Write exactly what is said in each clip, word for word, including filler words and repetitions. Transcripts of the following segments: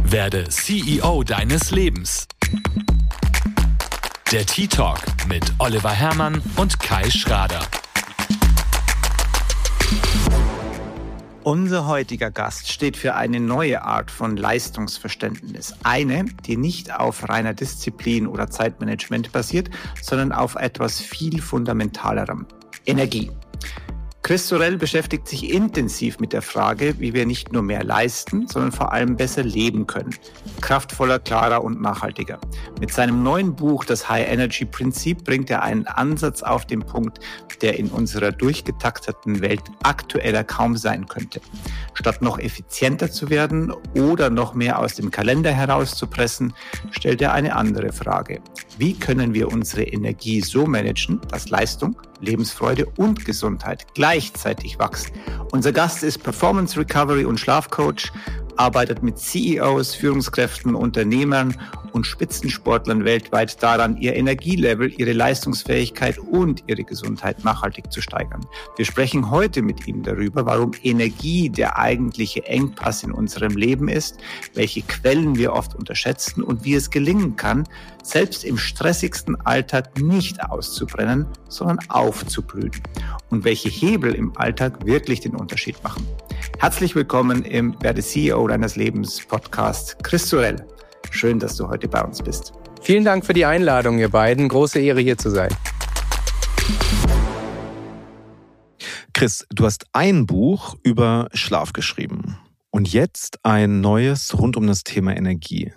Werde C E O deines Lebens. Der Tea Talk mit Oliver Herrmann und Kai Schrader. Unser heutiger Gast steht für eine neue Art von Leistungsverständnis. Eine, die nicht auf reiner Disziplin oder Zeitmanagement basiert, sondern auf etwas viel Fundamentalerem: Energie. Chris Sorel beschäftigt sich intensiv mit der Frage, wie wir nicht nur mehr leisten, sondern vor allem besser leben können. Kraftvoller, klarer und nachhaltiger. Mit seinem neuen Buch, das High-Energy-Prinzip, bringt er einen Ansatz auf den Punkt, der in unserer durchgetakteten Welt aktueller kaum sein könnte. Statt noch effizienter zu werden oder noch mehr aus dem Kalender herauszupressen, stellt er eine andere Frage. Wie können wir unsere Energie so managen, dass Leistung, Lebensfreude und Gesundheit gleichzeitig wachsen? Unser Gast ist Performance Recovery und Schlafcoach, arbeitet mit C E Os, Führungskräften, Unternehmern und Spitzensportlern weltweit daran, ihr Energielevel, ihre Leistungsfähigkeit und ihre Gesundheit nachhaltig zu steigern. Wir sprechen heute mit ihm darüber, warum Energie der eigentliche Engpass in unserem Leben ist, welche Quellen wir oft unterschätzen und wie es gelingen kann, selbst im stressigsten Alltag nicht auszubrennen, sondern aufzublühen. Und welche Hebel im Alltag wirklich den Unterschied machen. Herzlich willkommen im Werde C E O deines Lebens Podcast, Chris Sorel. Schön, dass du heute bei uns bist. Vielen Dank für die Einladung, ihr beiden. Große Ehre, hier zu sein. Chris, du hast ein Buch über Schlaf geschrieben und jetzt ein neues rund um das Thema Energie.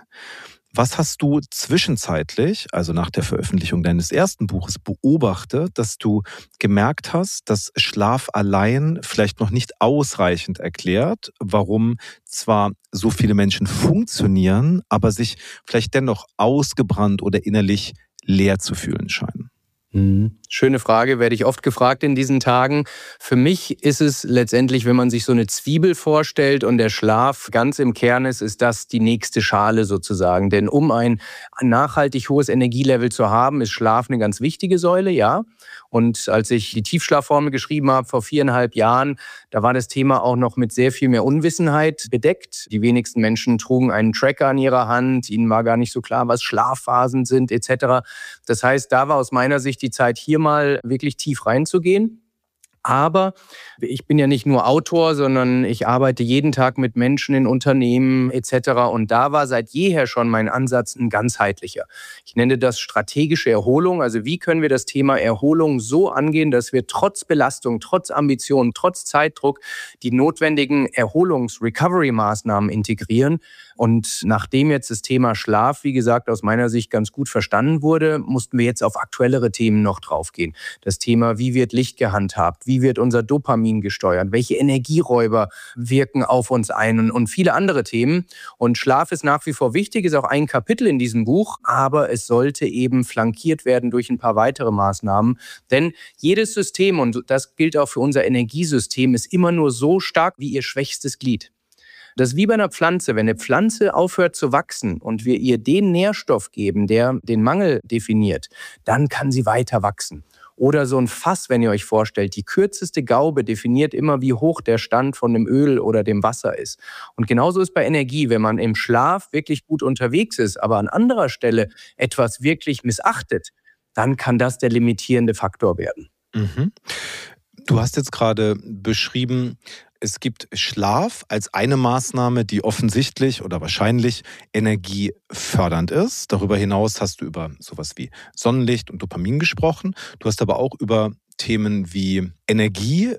Was hast du zwischenzeitlich, also nach der Veröffentlichung deines ersten Buches, beobachtet, dass du gemerkt hast, dass Schlaf allein vielleicht noch nicht ausreichend erklärt, warum zwar so viele Menschen funktionieren, aber sich vielleicht dennoch ausgebrannt oder innerlich leer zu fühlen scheinen? Hm. Schöne Frage, werde ich oft gefragt in diesen Tagen. Für mich ist es letztendlich, wenn man sich so eine Zwiebel vorstellt und der Schlaf ganz im Kern ist, ist das die nächste Schale sozusagen. Denn um ein nachhaltig hohes Energielevel zu haben, ist Schlaf eine ganz wichtige Säule, ja. Und als ich die Tiefschlafformel geschrieben habe vor viereinhalb Jahren, da war das Thema auch noch mit sehr viel mehr Unwissenheit bedeckt. Die wenigsten Menschen trugen einen Tracker in ihrer Hand, ihnen war gar nicht so klar, was Schlafphasen sind et cetera. Das heißt, da war aus meiner Sicht die Zeit, hier mal wirklich tief reinzugehen. Aber ich bin ja nicht nur Autor, sondern ich arbeite jeden Tag mit Menschen in Unternehmen et cetera. Und da war seit jeher schon mein Ansatz ein ganzheitlicher. Ich nenne das strategische Erholung. Also wie können wir das Thema Erholung so angehen, dass wir trotz Belastung, trotz Ambition, trotz Zeitdruck die notwendigen Erholungs-Recovery-Maßnahmen integrieren. Und nachdem jetzt das Thema Schlaf, wie gesagt, aus meiner Sicht ganz gut verstanden wurde, mussten wir jetzt auf aktuellere Themen noch draufgehen. Das Thema, wie wird Licht gehandhabt? Wie wird unser Dopamin gesteuert? Welche Energieräuber wirken auf uns ein? Und, und viele andere Themen. Und Schlaf ist nach wie vor wichtig, ist auch ein Kapitel in diesem Buch, aber es sollte eben flankiert werden durch ein paar weitere Maßnahmen. Denn jedes System, und das gilt auch für unser Energiesystem, ist immer nur so stark wie ihr schwächstes Glied. Das ist wie bei einer Pflanze. Wenn eine Pflanze aufhört zu wachsen und wir ihr den Nährstoff geben, der den Mangel definiert, dann kann sie weiter wachsen. Oder so ein Fass, wenn ihr euch vorstellt, die kürzeste Gaube definiert immer, wie hoch der Stand von dem Öl oder dem Wasser ist. Und genauso ist bei Energie, wenn man im Schlaf wirklich gut unterwegs ist, aber an anderer Stelle etwas wirklich missachtet, dann kann das der limitierende Faktor werden. Mhm. Du hast jetzt gerade beschrieben, es gibt Schlaf als eine Maßnahme, die offensichtlich oder wahrscheinlich energiefördernd ist. Darüber hinaus hast du über sowas wie Sonnenlicht und Dopamin gesprochen. Du hast aber auch über Themen wie Energie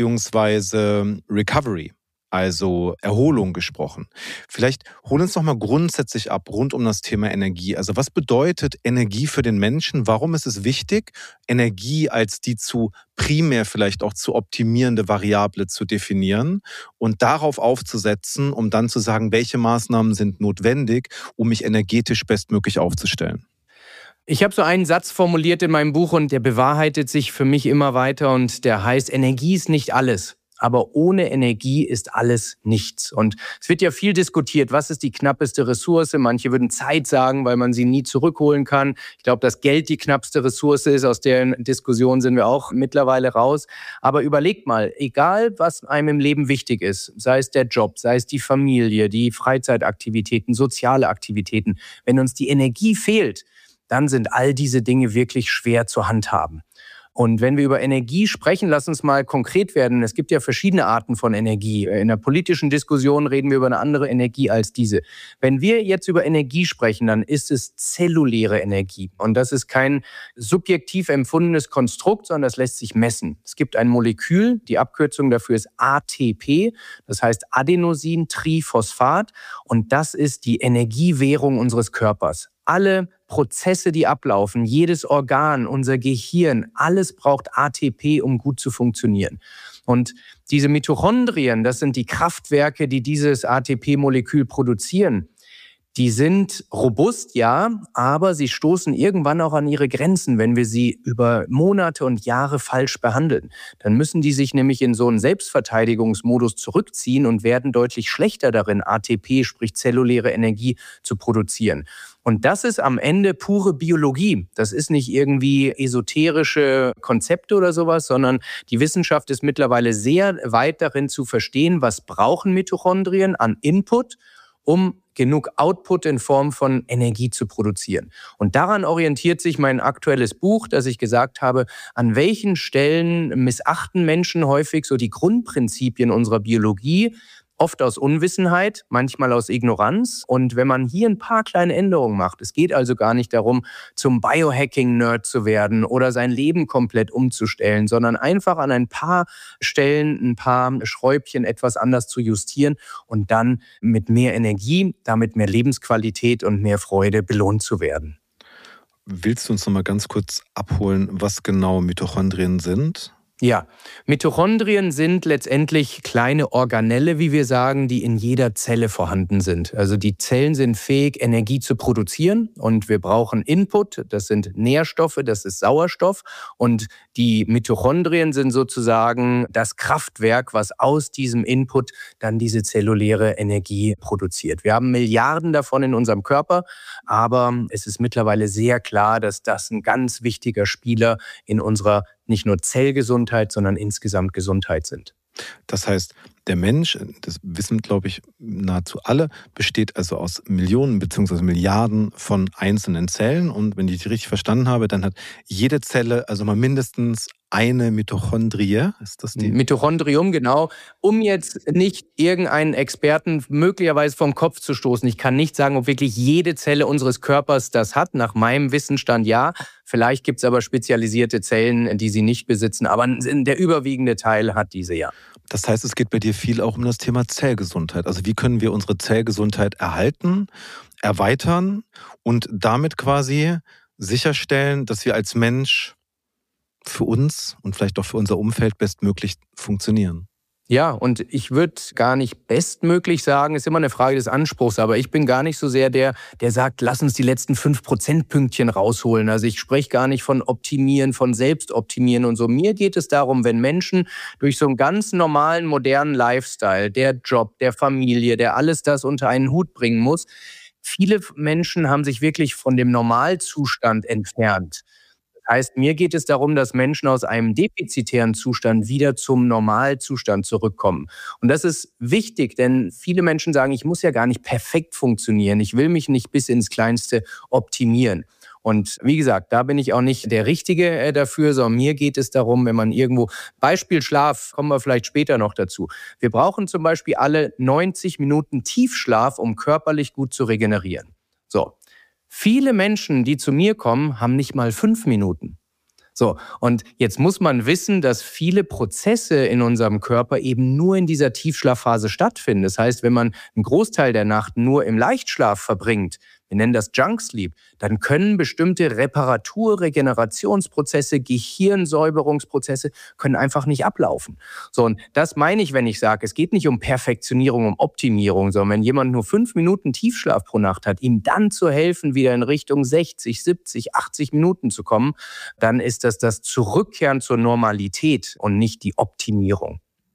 bzw. Recovery, also Erholung, gesprochen. Vielleicht hol uns doch mal grundsätzlich ab rund um das Thema Energie. Also was bedeutet Energie für den Menschen? Warum ist es wichtig, Energie als die zu primär vielleicht auch zu optimierende Variable zu definieren und darauf aufzusetzen, um dann zu sagen, welche Maßnahmen sind notwendig, um mich energetisch bestmöglich aufzustellen? Ich habe so einen Satz formuliert in meinem Buch und der bewahrheitet sich für mich immer weiter und der heißt, Energie ist nicht alles. Aber ohne Energie ist alles nichts. Und es wird ja viel diskutiert, was ist die knappeste Ressource? Manche würden Zeit sagen, weil man sie nie zurückholen kann. Ich glaube, dass Geld die knappste Ressource ist. Aus der Diskussion sind wir auch mittlerweile raus. Aber überlegt mal, egal was einem im Leben wichtig ist, sei es der Job, sei es die Familie, die Freizeitaktivitäten, soziale Aktivitäten, wenn uns die Energie fehlt, dann sind all diese Dinge wirklich schwer zu handhaben. Und wenn wir über Energie sprechen, lass uns mal konkret werden. Es gibt ja verschiedene Arten von Energie. In der politischen Diskussion reden wir über eine andere Energie als diese. Wenn wir jetzt über Energie sprechen, dann ist es zelluläre Energie. Und das ist kein subjektiv empfundenes Konstrukt, sondern das lässt sich messen. Es gibt ein Molekül, die Abkürzung dafür ist A T P, das heißt Adenosintriphosphat. Und das ist die Energiewährung unseres Körpers. Alle Prozesse, die ablaufen, jedes Organ, unser Gehirn, alles braucht A T P, um gut zu funktionieren. Und diese Mitochondrien, das sind die Kraftwerke, die dieses A T P-Molekül produzieren. Die sind robust, ja, aber sie stoßen irgendwann auch an ihre Grenzen, wenn wir sie über Monate und Jahre falsch behandeln. Dann müssen die sich nämlich in so einen Selbstverteidigungsmodus zurückziehen und werden deutlich schlechter darin, A T P, sprich zelluläre Energie, zu produzieren. Und das ist am Ende pure Biologie. Das ist nicht irgendwie esoterische Konzepte oder sowas, sondern die Wissenschaft ist mittlerweile sehr weit darin zu verstehen, was brauchen Mitochondrien an Input, um genug Output in Form von Energie zu produzieren. Und daran orientiert sich mein aktuelles Buch, dass ich gesagt habe, an welchen Stellen missachten Menschen häufig so die Grundprinzipien unserer Biologie, oft aus Unwissenheit, manchmal aus Ignoranz. Und wenn man hier ein paar kleine Änderungen macht, es geht also gar nicht darum, zum Biohacking-Nerd zu werden oder sein Leben komplett umzustellen, sondern einfach an ein paar Stellen, ein paar Schräubchen etwas anders zu justieren und dann mit mehr Energie, damit mehr Lebensqualität und mehr Freude belohnt zu werden. Willst du uns noch mal ganz kurz abholen, was genau Mitochondrien sind? Ja, Mitochondrien sind letztendlich kleine Organelle, wie wir sagen, die in jeder Zelle vorhanden sind. Also die Zellen sind fähig, Energie zu produzieren und wir brauchen Input, das sind Nährstoffe, das ist Sauerstoff und die Mitochondrien sind sozusagen das Kraftwerk, was aus diesem Input dann diese zelluläre Energie produziert. Wir haben Milliarden davon in unserem Körper, aber es ist mittlerweile sehr klar, dass das ein ganz wichtiger Spieler in unserer nicht nur Zellgesundheit, sondern insgesamt Gesundheit sind. Das heißt, der Mensch, das wissen, glaube ich, nahezu alle, besteht also aus Millionen bzw. Milliarden von einzelnen Zellen. Und wenn ich die richtig verstanden habe, dann hat jede Zelle also mal mindestens eine Mitochondrie. Ist das die? Mitochondrium, genau. Um jetzt nicht irgendeinen Experten möglicherweise vom Kopf zu stoßen. Ich kann nicht sagen, ob wirklich jede Zelle unseres Körpers das hat. Nach meinem Wissensstand ja. Vielleicht gibt es aber spezialisierte Zellen, die sie nicht besitzen. Aber der überwiegende Teil hat diese ja. Das heißt, es geht bei dir viel auch um das Thema Zellgesundheit. Also wie können wir unsere Zellgesundheit erhalten, erweitern und damit quasi sicherstellen, dass wir als Mensch für uns und vielleicht auch für unser Umfeld bestmöglich funktionieren. Ja, und ich würde gar nicht bestmöglich sagen, ist immer eine Frage des Anspruchs, aber ich bin gar nicht so sehr der, der sagt, lass uns die letzten fünf Prozentpünktchen rausholen. Also ich spreche gar nicht von Optimieren, von Selbstoptimieren und so. Mir geht es darum, wenn Menschen durch so einen ganz normalen, modernen Lifestyle, der Job, der Familie, der alles das unter einen Hut bringen muss, viele Menschen haben sich wirklich von dem Normalzustand entfernt. Heißt, mir geht es darum, dass Menschen aus einem defizitären Zustand wieder zum Normalzustand zurückkommen. Und das ist wichtig, denn viele Menschen sagen, ich muss ja gar nicht perfekt funktionieren. Ich will mich nicht bis ins Kleinste optimieren. Und wie gesagt, da bin ich auch nicht der Richtige dafür, sondern mir geht es darum, wenn man irgendwo, Beispiel Schlaf, kommen wir vielleicht später noch dazu. Wir brauchen zum Beispiel alle neunzig Minuten Tiefschlaf, um körperlich gut zu regenerieren. So. Viele Menschen, die zu mir kommen, haben nicht mal fünf Minuten. So, und jetzt muss man wissen, dass viele Prozesse in unserem Körper eben nur in dieser Tiefschlafphase stattfinden. Das heißt, wenn man einen Großteil der Nacht nur im Leichtschlaf verbringt, wir nennen das Junk Sleep, dann können bestimmte Reparatur-, Regenerationsprozesse, Gehirnsäuberungsprozesse können einfach nicht ablaufen. So, und das meine ich, wenn ich sage, es geht nicht um Perfektionierung, um Optimierung, sondern wenn jemand nur fünf Minuten Tiefschlaf pro Nacht hat, ihm dann zu helfen, wieder in Richtung sechzig, siebzig, achtzig Minuten zu kommen, dann ist das das Zurückkehren zur Normalität und nicht die Optimierung.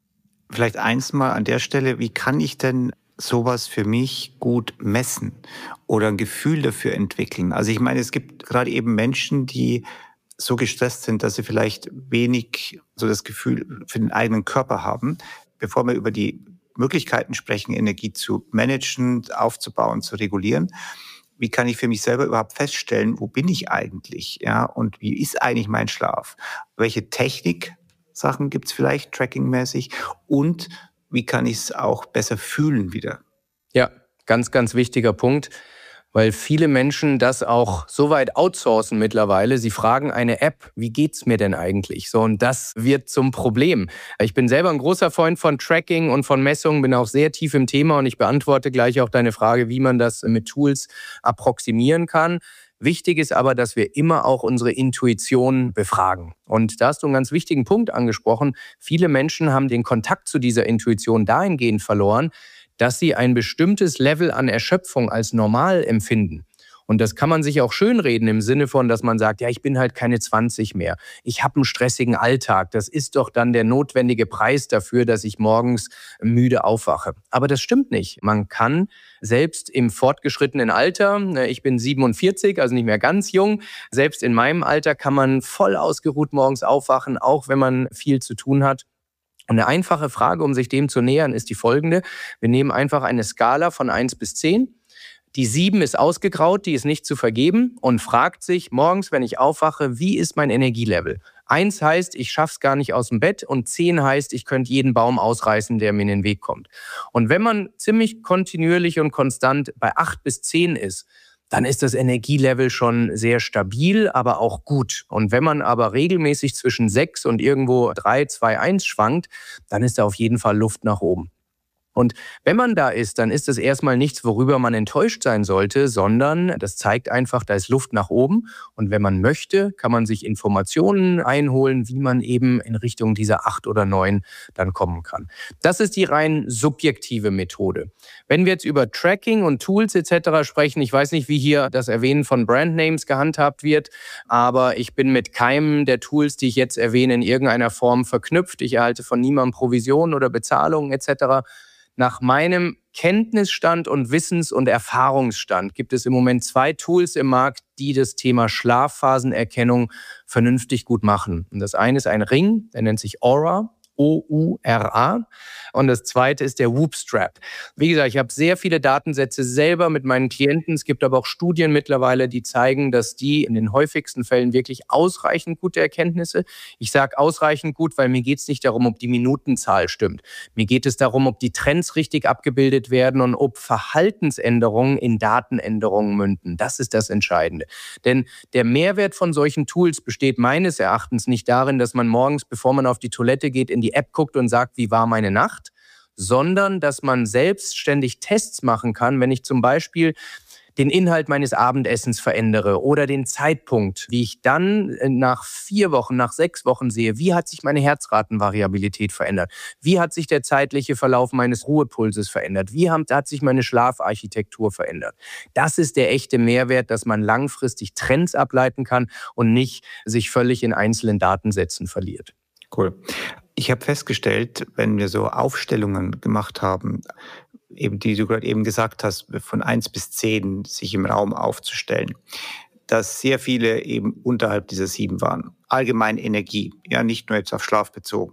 Vielleicht eins mal an der Stelle, wie kann ich denn sowas für mich gut messen oder ein Gefühl dafür entwickeln? Also ich meine, es gibt gerade eben Menschen, die so gestresst sind, dass sie vielleicht wenig so das Gefühl für den eigenen Körper haben. Bevor wir über die Möglichkeiten sprechen, Energie zu managen, aufzubauen, zu regulieren, wie kann ich für mich selber überhaupt feststellen, wo bin ich eigentlich? Ja, und wie ist eigentlich mein Schlaf? Welche Technik-Sachen gibt es vielleicht trackingmäßig? Und wie kann ich es auch besser fühlen wieder? Ja, ganz, ganz wichtiger Punkt, weil viele Menschen das auch so weit outsourcen mittlerweile. Sie fragen eine App, wie geht's mir denn eigentlich? So, und das wird zum Problem. Ich bin selber ein großer Freund von Tracking und von Messungen, bin auch sehr tief im Thema und ich beantworte gleich auch deine Frage, wie man das mit Tools approximieren kann. Wichtig ist aber, dass wir immer auch unsere Intuition befragen. Und da hast du einen ganz wichtigen Punkt angesprochen. Viele Menschen haben den Kontakt zu dieser Intuition dahingehend verloren, dass sie ein bestimmtes Level an Erschöpfung als normal empfinden. Und das kann man sich auch schönreden im Sinne von, dass man sagt, ja, ich bin halt keine zwanzig mehr. Ich habe einen stressigen Alltag. Das ist doch dann der notwendige Preis dafür, dass ich morgens müde aufwache. Aber das stimmt nicht. Man kann selbst im fortgeschrittenen Alter, ich bin siebenundvierzig, also nicht mehr ganz jung, selbst in meinem Alter kann man voll ausgeruht morgens aufwachen, auch wenn man viel zu tun hat. Und eine einfache Frage, um sich dem zu nähern, ist die folgende. Wir nehmen einfach eine Skala von eins bis zehn. Die sieben ist ausgegraut, die ist nicht zu vergeben und fragt sich morgens, wenn ich aufwache, wie ist mein Energielevel? eins heißt, ich schaff's gar nicht aus dem Bett und zehn heißt, ich könnte jeden Baum ausreißen, der mir in den Weg kommt. Und wenn man ziemlich kontinuierlich und konstant bei acht bis zehn ist, dann ist das Energielevel schon sehr stabil, aber auch gut. Und wenn man aber regelmäßig zwischen sechs und irgendwo drei, zwei, eins schwankt, dann ist da auf jeden Fall Luft nach oben. Und wenn man da ist, dann ist das erstmal nichts, worüber man enttäuscht sein sollte, sondern das zeigt einfach, da ist Luft nach oben. Und wenn man möchte, kann man sich Informationen einholen, wie man eben in Richtung dieser acht oder neun dann kommen kann. Das ist die rein subjektive Methode. Wenn wir jetzt über Tracking und Tools et cetera sprechen, ich weiß nicht, wie hier das Erwähnen von Brandnames gehandhabt wird, aber ich bin mit keinem der Tools, die ich jetzt erwähne, in irgendeiner Form verknüpft. Ich erhalte von niemandem Provision oder Bezahlung et cetera. Nach meinem Kenntnisstand und Wissens- und Erfahrungsstand gibt es im Moment zwei Tools im Markt, die das Thema Schlafphasenerkennung vernünftig gut machen. Und das eine ist ein Ring, der nennt sich Oura. O U R A. Und das zweite ist der Whoop-Strap. Wie gesagt, ich habe sehr viele Datensätze selber mit meinen Klienten. Es gibt aber auch Studien mittlerweile, die zeigen, dass die in den häufigsten Fällen wirklich ausreichend gute Erkenntnisse. Ich sage ausreichend gut, weil mir geht es nicht darum, ob die Minutenzahl stimmt. Mir geht es darum, ob die Trends richtig abgebildet werden und ob Verhaltensänderungen in Datenänderungen münden. Das ist das Entscheidende. Denn der Mehrwert von solchen Tools besteht meines Erachtens nicht darin, dass man morgens, bevor man auf die Toilette geht, in die App guckt und sagt, wie war meine Nacht, sondern dass man selbstständig Tests machen kann, wenn ich zum Beispiel den Inhalt meines Abendessens verändere oder den Zeitpunkt, wie ich dann nach vier Wochen, nach sechs Wochen sehe, wie hat sich meine Herzratenvariabilität verändert, wie hat sich der zeitliche Verlauf meines Ruhepulses verändert, wie hat sich meine Schlafarchitektur verändert. Das ist der echte Mehrwert, dass man langfristig Trends ableiten kann und nicht sich völlig in einzelnen Datensätzen verliert. Cool. Ich habe festgestellt, wenn wir so Aufstellungen gemacht haben, eben die du gerade eben gesagt hast, von eins bis zehn sich im Raum aufzustellen, dass sehr viele eben unterhalb dieser sieben waren. Allgemein Energie, ja, nicht nur jetzt auf Schlaf bezogen.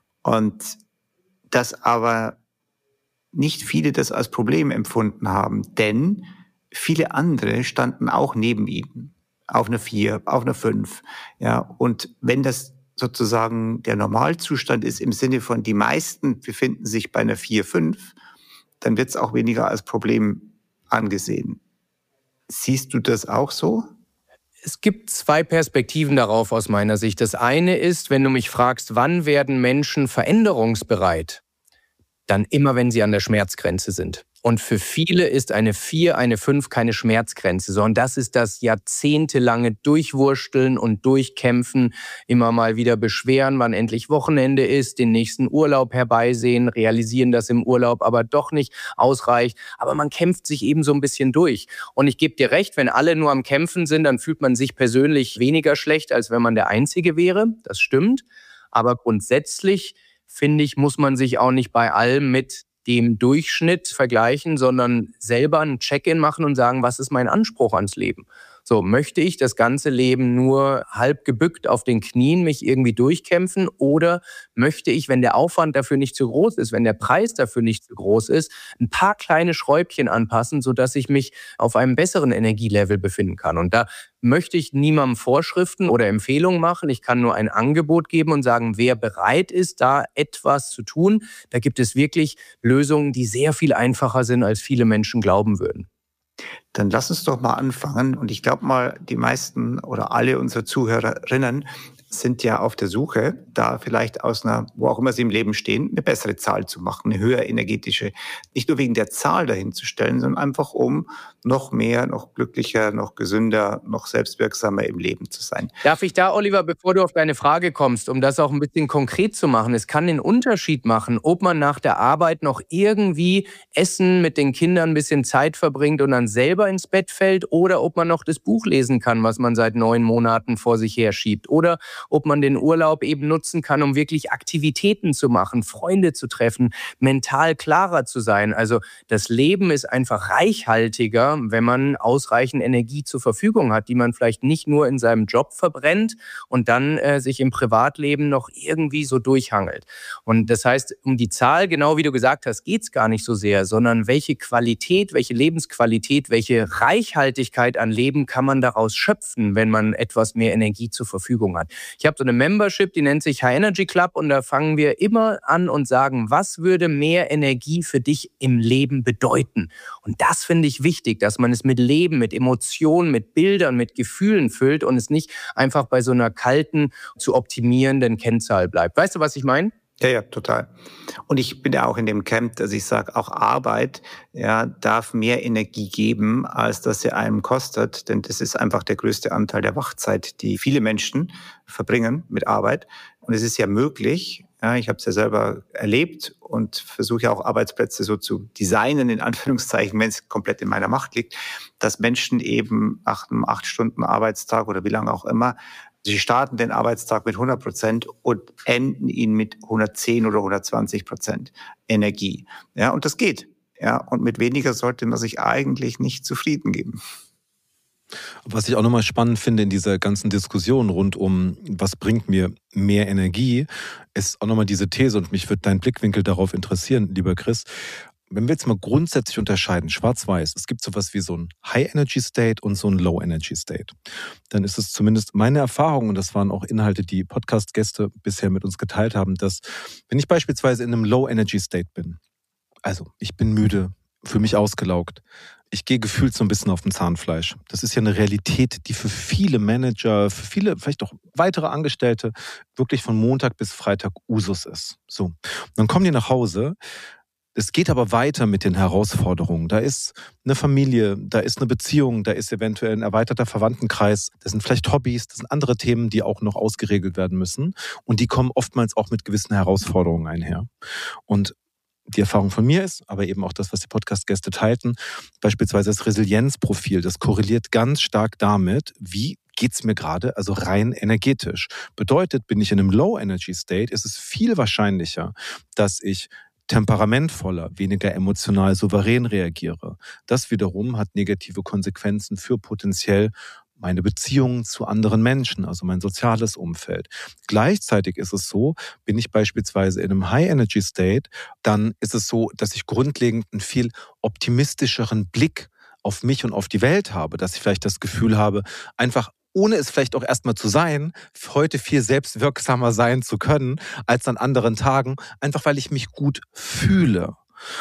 Und dass aber nicht viele das als Problem empfunden haben, denn viele andere standen auch neben ihnen, auf einer vier, auf einer fünf. Ja, und wenn das sozusagen der Normalzustand ist im Sinne von die meisten befinden sich bei einer vier, fünf, dann wird es auch weniger als Problem angesehen. Siehst du das auch so? Es gibt zwei Perspektiven darauf aus meiner Sicht. Das eine ist, wenn du mich fragst, wann werden Menschen veränderungsbereit? Dann immer, wenn sie an der Schmerzgrenze sind. Und für viele ist eine vier, eine fünf keine Schmerzgrenze, sondern das ist das jahrzehntelange Durchwursteln und Durchkämpfen, immer mal wieder beschweren, wann endlich Wochenende ist, den nächsten Urlaub herbeisehen, realisieren, dass im Urlaub aber doch nicht ausreicht. Aber man kämpft sich eben so ein bisschen durch. Und ich gebe dir recht, wenn alle nur am Kämpfen sind, dann fühlt man sich persönlich weniger schlecht, als wenn man der Einzige wäre. Das stimmt. Aber grundsätzlich finde ich, muss man sich auch nicht bei allem mit dem Durchschnitt vergleichen, sondern selber ein Check-in machen und sagen, was ist mein Anspruch ans Leben? So, möchte ich das ganze Leben nur halb gebückt auf den Knien mich irgendwie durchkämpfen oder möchte ich, wenn der Aufwand dafür nicht zu groß ist, wenn der Preis dafür nicht zu groß ist, ein paar kleine Schräubchen anpassen, sodass ich mich auf einem besseren Energielevel befinden kann? Und da möchte ich niemandem Vorschriften oder Empfehlungen machen. Ich kann nur ein Angebot geben und sagen, wer bereit ist, da etwas zu tun. Da gibt es wirklich Lösungen, die sehr viel einfacher sind, als viele Menschen glauben würden. Dann lass uns doch mal anfangen. Und ich glaube mal, die meisten oder alle unserer Zuhörerinnen sind ja auf der Suche, da vielleicht aus einer, wo auch immer sie im Leben stehen, eine bessere Zahl zu machen, eine höher energetische. Nicht nur wegen der Zahl dahin zu stellen, sondern einfach um noch mehr, noch glücklicher, noch gesünder, noch selbstwirksamer im Leben zu sein. Darf ich da, Oliver, bevor du auf deine Frage kommst, um das auch ein bisschen konkret zu machen, es kann den Unterschied machen, ob man nach der Arbeit noch irgendwie Essen mit den Kindern ein bisschen Zeit verbringt und dann selber ins Bett fällt oder ob man noch das Buch lesen kann, was man seit neun Monaten vor sich her schiebt oder ob man den Urlaub eben nutzen kann, um wirklich Aktivitäten zu machen, Freunde zu treffen, mental klarer zu sein. Also das Leben ist einfach reichhaltiger, wenn man ausreichend Energie zur Verfügung hat, die man vielleicht nicht nur in seinem Job verbrennt und dann äh, sich im Privatleben noch irgendwie so durchhangelt. Und das heißt, um die Zahl, genau wie du gesagt hast, geht es gar nicht so sehr, sondern welche Qualität, welche Lebensqualität, welche Reichhaltigkeit an Leben kann man daraus schöpfen, wenn man etwas mehr Energie zur Verfügung hat. Ich habe so eine Membership, die nennt sich High Energy Club und da fangen wir immer an und sagen, was würde mehr Energie für dich im Leben bedeuten? Und das finde ich wichtig, dass man es mit Leben, mit Emotionen, mit Bildern, mit Gefühlen füllt und es nicht einfach bei so einer kalten, zu optimierenden Kennzahl bleibt. Weißt du, was ich meine? Ja, ja, total. Und ich bin ja auch in dem Camp, dass ich sage, auch Arbeit ja, darf mehr Energie geben, als dass sie einem kostet. Denn das ist einfach der größte Anteil der Wachzeit, die viele Menschen verbringen mit Arbeit. Und es ist ja möglich, ja, ich habe es ja selber erlebt und versuche ja auch Arbeitsplätze so zu designen, in Anführungszeichen, wenn es komplett in meiner Macht liegt, dass Menschen eben nach einem acht Stunden Arbeitstag oder wie lange auch immer, sie starten den Arbeitstag mit hundert Prozent und enden ihn mit hundertzehn oder hundertzwanzig Prozent Energie. Ja, und das geht. Ja, und mit weniger sollte man sich eigentlich nicht zufrieden geben. Was ich auch nochmal spannend finde in dieser ganzen Diskussion rund um, was bringt mir mehr Energie, ist auch nochmal diese These und mich würde dein Blickwinkel darauf interessieren, lieber Chris. Wenn wir jetzt mal grundsätzlich unterscheiden, schwarz-weiß, es gibt sowas wie so ein High-Energy-State und so ein Low-Energy-State, dann ist es zumindest meine Erfahrung, und das waren auch Inhalte, die Podcast-Gäste bisher mit uns geteilt haben, dass wenn ich beispielsweise in einem Low-Energy-State bin, also ich bin müde, fühle mich ausgelaugt, ich gehe gefühlt so ein bisschen auf dem Zahnfleisch. Das ist ja eine Realität, die für viele Manager, für viele, vielleicht auch weitere Angestellte, wirklich von Montag bis Freitag Usus ist. So, dann kommen die nach Hause. Es geht aber weiter mit den Herausforderungen. Da ist eine Familie, da ist eine Beziehung, da ist eventuell ein erweiterter Verwandtenkreis, das sind vielleicht Hobbys, das sind andere Themen, die auch noch ausgeregelt werden müssen. Und die kommen oftmals auch mit gewissen Herausforderungen einher. Und die Erfahrung von mir ist, aber eben auch das, was die Podcast-Gäste teilten, beispielsweise das Resilienzprofil, das korreliert ganz stark damit, wie geht's mir gerade, also rein energetisch. Bedeutet, bin ich in einem Low-Energy-State, ist es viel wahrscheinlicher, dass ich temperamentvoller, weniger emotional souverän reagiere. Das wiederum hat negative Konsequenzen für potenziell meine Beziehungen zu anderen Menschen, also mein soziales Umfeld. Gleichzeitig ist es so, bin ich beispielsweise in einem High-Energy-State, dann ist es so, dass ich grundlegend einen viel optimistischeren Blick auf mich und auf die Welt habe, dass ich vielleicht das Gefühl habe, einfach ohne es vielleicht auch erstmal zu sein, heute viel selbstwirksamer sein zu können als an anderen Tagen, einfach weil ich mich gut fühle.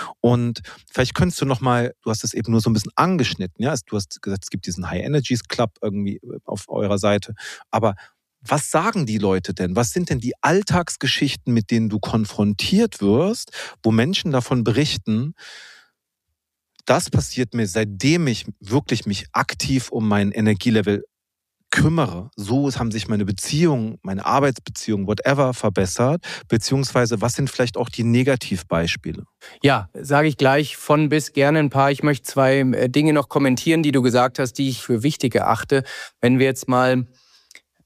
Und vielleicht könntest du nochmal, du hast es eben nur so ein bisschen angeschnitten, ja, du hast gesagt, es gibt diesen High Energies Club irgendwie auf eurer Seite, aber was sagen die Leute denn? Was sind denn die Alltagsgeschichten, mit denen du konfrontiert wirst, wo Menschen davon berichten, das passiert mir, seitdem ich wirklich mich aktiv um mein Energielevel kümmere, so haben sich meine Beziehungen, meine Arbeitsbeziehungen, whatever, verbessert, beziehungsweise was sind vielleicht auch die Negativbeispiele? Ja, sage ich gleich von bis gerne ein paar. Ich möchte zwei Dinge noch kommentieren, die du gesagt hast, die ich für wichtig erachte. Wenn wir jetzt mal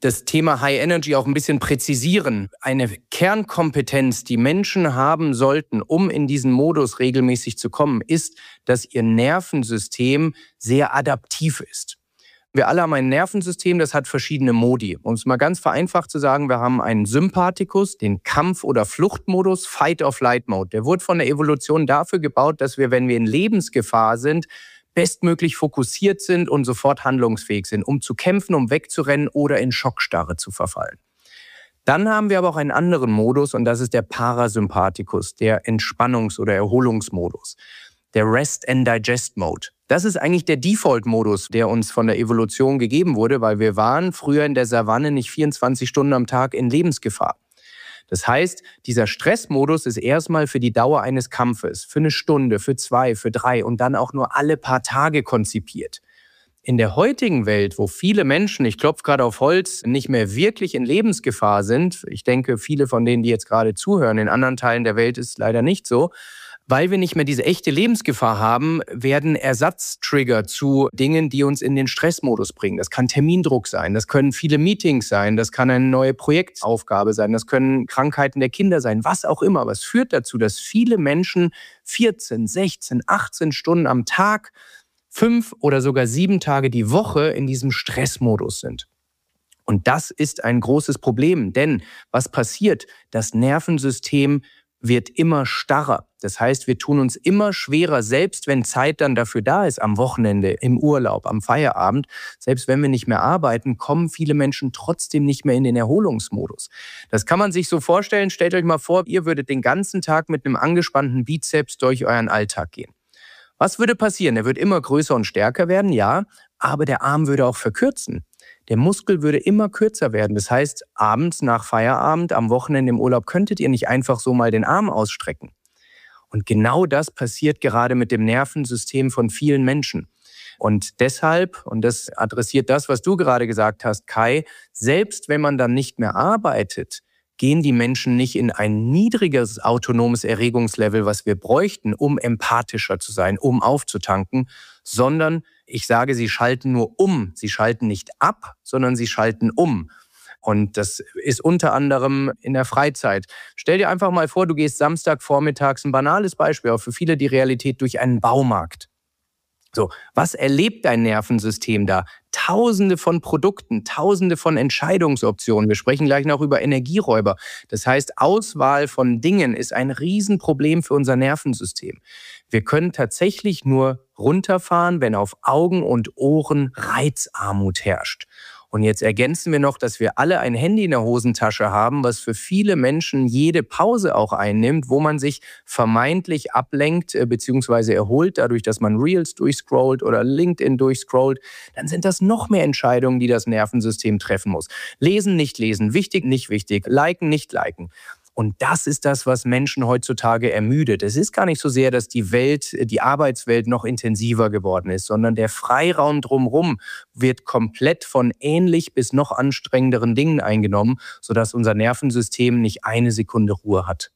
das Thema High Energy auch ein bisschen präzisieren. Eine Kernkompetenz, die Menschen haben sollten, um in diesen Modus regelmäßig zu kommen, ist, dass ihr Nervensystem sehr adaptiv ist. Wir alle haben ein Nervensystem, das hat verschiedene Modi. Um es mal ganz vereinfacht zu sagen, wir haben einen Sympathikus, den Kampf- oder Fluchtmodus, Fight-or-Flight-Mode. Der wurde von der Evolution dafür gebaut, dass wir, wenn wir in Lebensgefahr sind, bestmöglich fokussiert sind und sofort handlungsfähig sind, um zu kämpfen, um wegzurennen oder in Schockstarre zu verfallen. Dann haben wir aber auch einen anderen Modus und das ist der Parasympathikus, der Entspannungs- oder Erholungsmodus, der Rest and Digest Mode. Das ist eigentlich der Default-Modus, der uns von der Evolution gegeben wurde, weil wir waren früher in der Savanne nicht vierundzwanzig Stunden am Tag in Lebensgefahr. Das heißt, dieser Stressmodus ist erstmal für die Dauer eines Kampfes, für eine Stunde, für zwei, für drei und dann auch nur alle paar Tage konzipiert. In der heutigen Welt, wo viele Menschen, ich klopfe gerade auf Holz, nicht mehr wirklich in Lebensgefahr sind, ich denke, viele von denen, die jetzt gerade zuhören, in anderen Teilen der Welt ist es leider nicht so, weil wir nicht mehr diese echte Lebensgefahr haben, werden Ersatztrigger zu Dingen, die uns in den Stressmodus bringen. Das kann Termindruck sein, das können viele Meetings sein, das kann eine neue Projektaufgabe sein, das können Krankheiten der Kinder sein, was auch immer. Aber es führt dazu, dass viele Menschen vierzehn, sechzehn, achtzehn Stunden am Tag, fünf oder sogar sieben Tage die Woche in diesem Stressmodus sind. Und das ist ein großes Problem, denn was passiert? Das Nervensystem wird immer starrer. Das heißt, wir tun uns immer schwerer, selbst wenn Zeit dann dafür da ist, am Wochenende, im Urlaub, am Feierabend, selbst wenn wir nicht mehr arbeiten, kommen viele Menschen trotzdem nicht mehr in den Erholungsmodus. Das kann man sich so vorstellen, stellt euch mal vor, ihr würdet den ganzen Tag mit einem angespannten Bizeps durch euren Alltag gehen. Was würde passieren? Der wird immer größer und stärker werden, ja, aber der Arm würde auch verkürzen. Der Muskel würde immer kürzer werden. Das heißt, abends nach Feierabend, am Wochenende im Urlaub könntet ihr nicht einfach so mal den Arm ausstrecken. Und genau das passiert gerade mit dem Nervensystem von vielen Menschen. Und deshalb, und das adressiert das, was du gerade gesagt hast, Kai, selbst wenn man dann nicht mehr arbeitet, gehen die Menschen nicht in ein niedriges autonomes Erregungslevel, was wir bräuchten, um empathischer zu sein, um aufzutanken, sondern ich sage, sie schalten nur um. Sie schalten nicht ab, sondern sie schalten um. Und das ist unter anderem in der Freizeit. Stell dir einfach mal vor, du gehst Samstagvormittags, ein banales Beispiel, auch für viele die Realität, durch einen Baumarkt. So, was erlebt dein Nervensystem da? Tausende von Produkten, Tausende von Entscheidungsoptionen. Wir sprechen gleich noch über Energieräuber. Das heißt, Auswahl von Dingen ist ein Riesenproblem für unser Nervensystem. Wir können tatsächlich nur runterfahren, wenn auf Augen und Ohren Reizarmut herrscht. Und jetzt ergänzen wir noch, dass wir alle ein Handy in der Hosentasche haben, was für viele Menschen jede Pause auch einnimmt, wo man sich vermeintlich ablenkt bzw. erholt, dadurch, dass man Reels durchscrollt oder LinkedIn durchscrollt. Dann sind das noch mehr Entscheidungen, die das Nervensystem treffen muss. Lesen, nicht lesen, wichtig, nicht wichtig, liken, nicht liken. Und das ist das, was Menschen heutzutage ermüdet. Es ist gar nicht so sehr, dass die Welt, die Arbeitswelt noch intensiver geworden ist, sondern der Freiraum drumherum wird komplett von ähnlich bis noch anstrengenderen Dingen eingenommen, sodass unser Nervensystem nicht eine Sekunde Ruhe hat.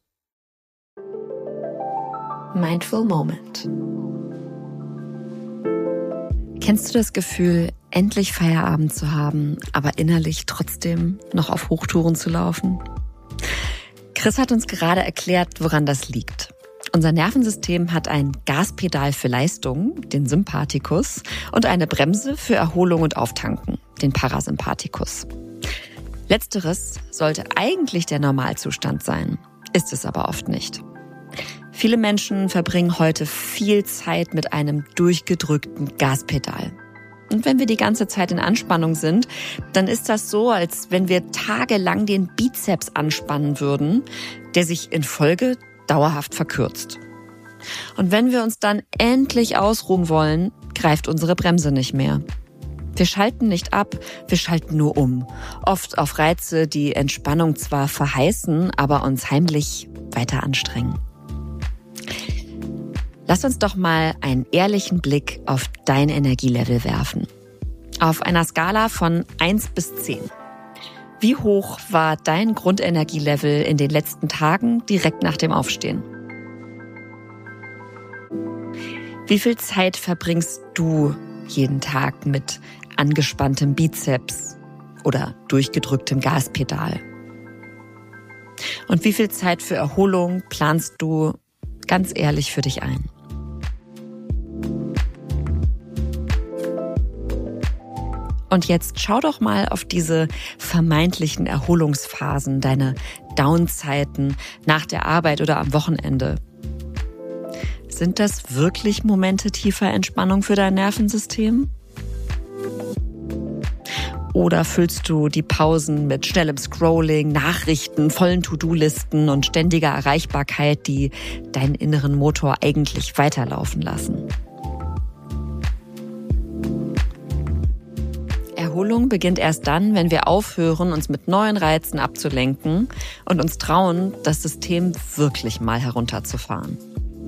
Mindful Moment. Kennst du das Gefühl, endlich Feierabend zu haben, aber innerlich trotzdem noch auf Hochtouren zu laufen? Chris hat uns gerade erklärt, woran das liegt. Unser Nervensystem hat ein Gaspedal für Leistung, den Sympathikus, und eine Bremse für Erholung und Auftanken, den Parasympathikus. Letzteres sollte eigentlich der Normalzustand sein, ist es aber oft nicht. Viele Menschen verbringen heute viel Zeit mit einem durchgedrückten Gaspedal. Und wenn wir die ganze Zeit in Anspannung sind, dann ist das so, als wenn wir tagelang den Bizeps anspannen würden, der sich in Folge dauerhaft verkürzt. Und wenn wir uns dann endlich ausruhen wollen, greift unsere Bremse nicht mehr. Wir schalten nicht ab, wir schalten nur um. Oft auf Reize, die Entspannung zwar verheißen, aber uns heimlich weiter anstrengen. Lass uns doch mal einen ehrlichen Blick auf dein Energielevel werfen. Auf einer Skala von eins bis zehn. Wie hoch war dein Grundenergielevel in den letzten Tagen direkt nach dem Aufstehen? Wie viel Zeit verbringst du jeden Tag mit angespanntem Bizeps oder durchgedrücktem Gaspedal? Und wie viel Zeit für Erholung planst du ganz ehrlich für dich ein? Und jetzt schau doch mal auf diese vermeintlichen Erholungsphasen, deine Downzeiten nach der Arbeit oder am Wochenende. Sind das wirklich Momente tiefer Entspannung für dein Nervensystem? Oder füllst du die Pausen mit schnellem Scrolling, Nachrichten, vollen To-Do-Listen und ständiger Erreichbarkeit, die deinen inneren Motor eigentlich weiterlaufen lassen? Erholung beginnt erst dann, wenn wir aufhören, uns mit neuen Reizen abzulenken und uns trauen, das System wirklich mal herunterzufahren.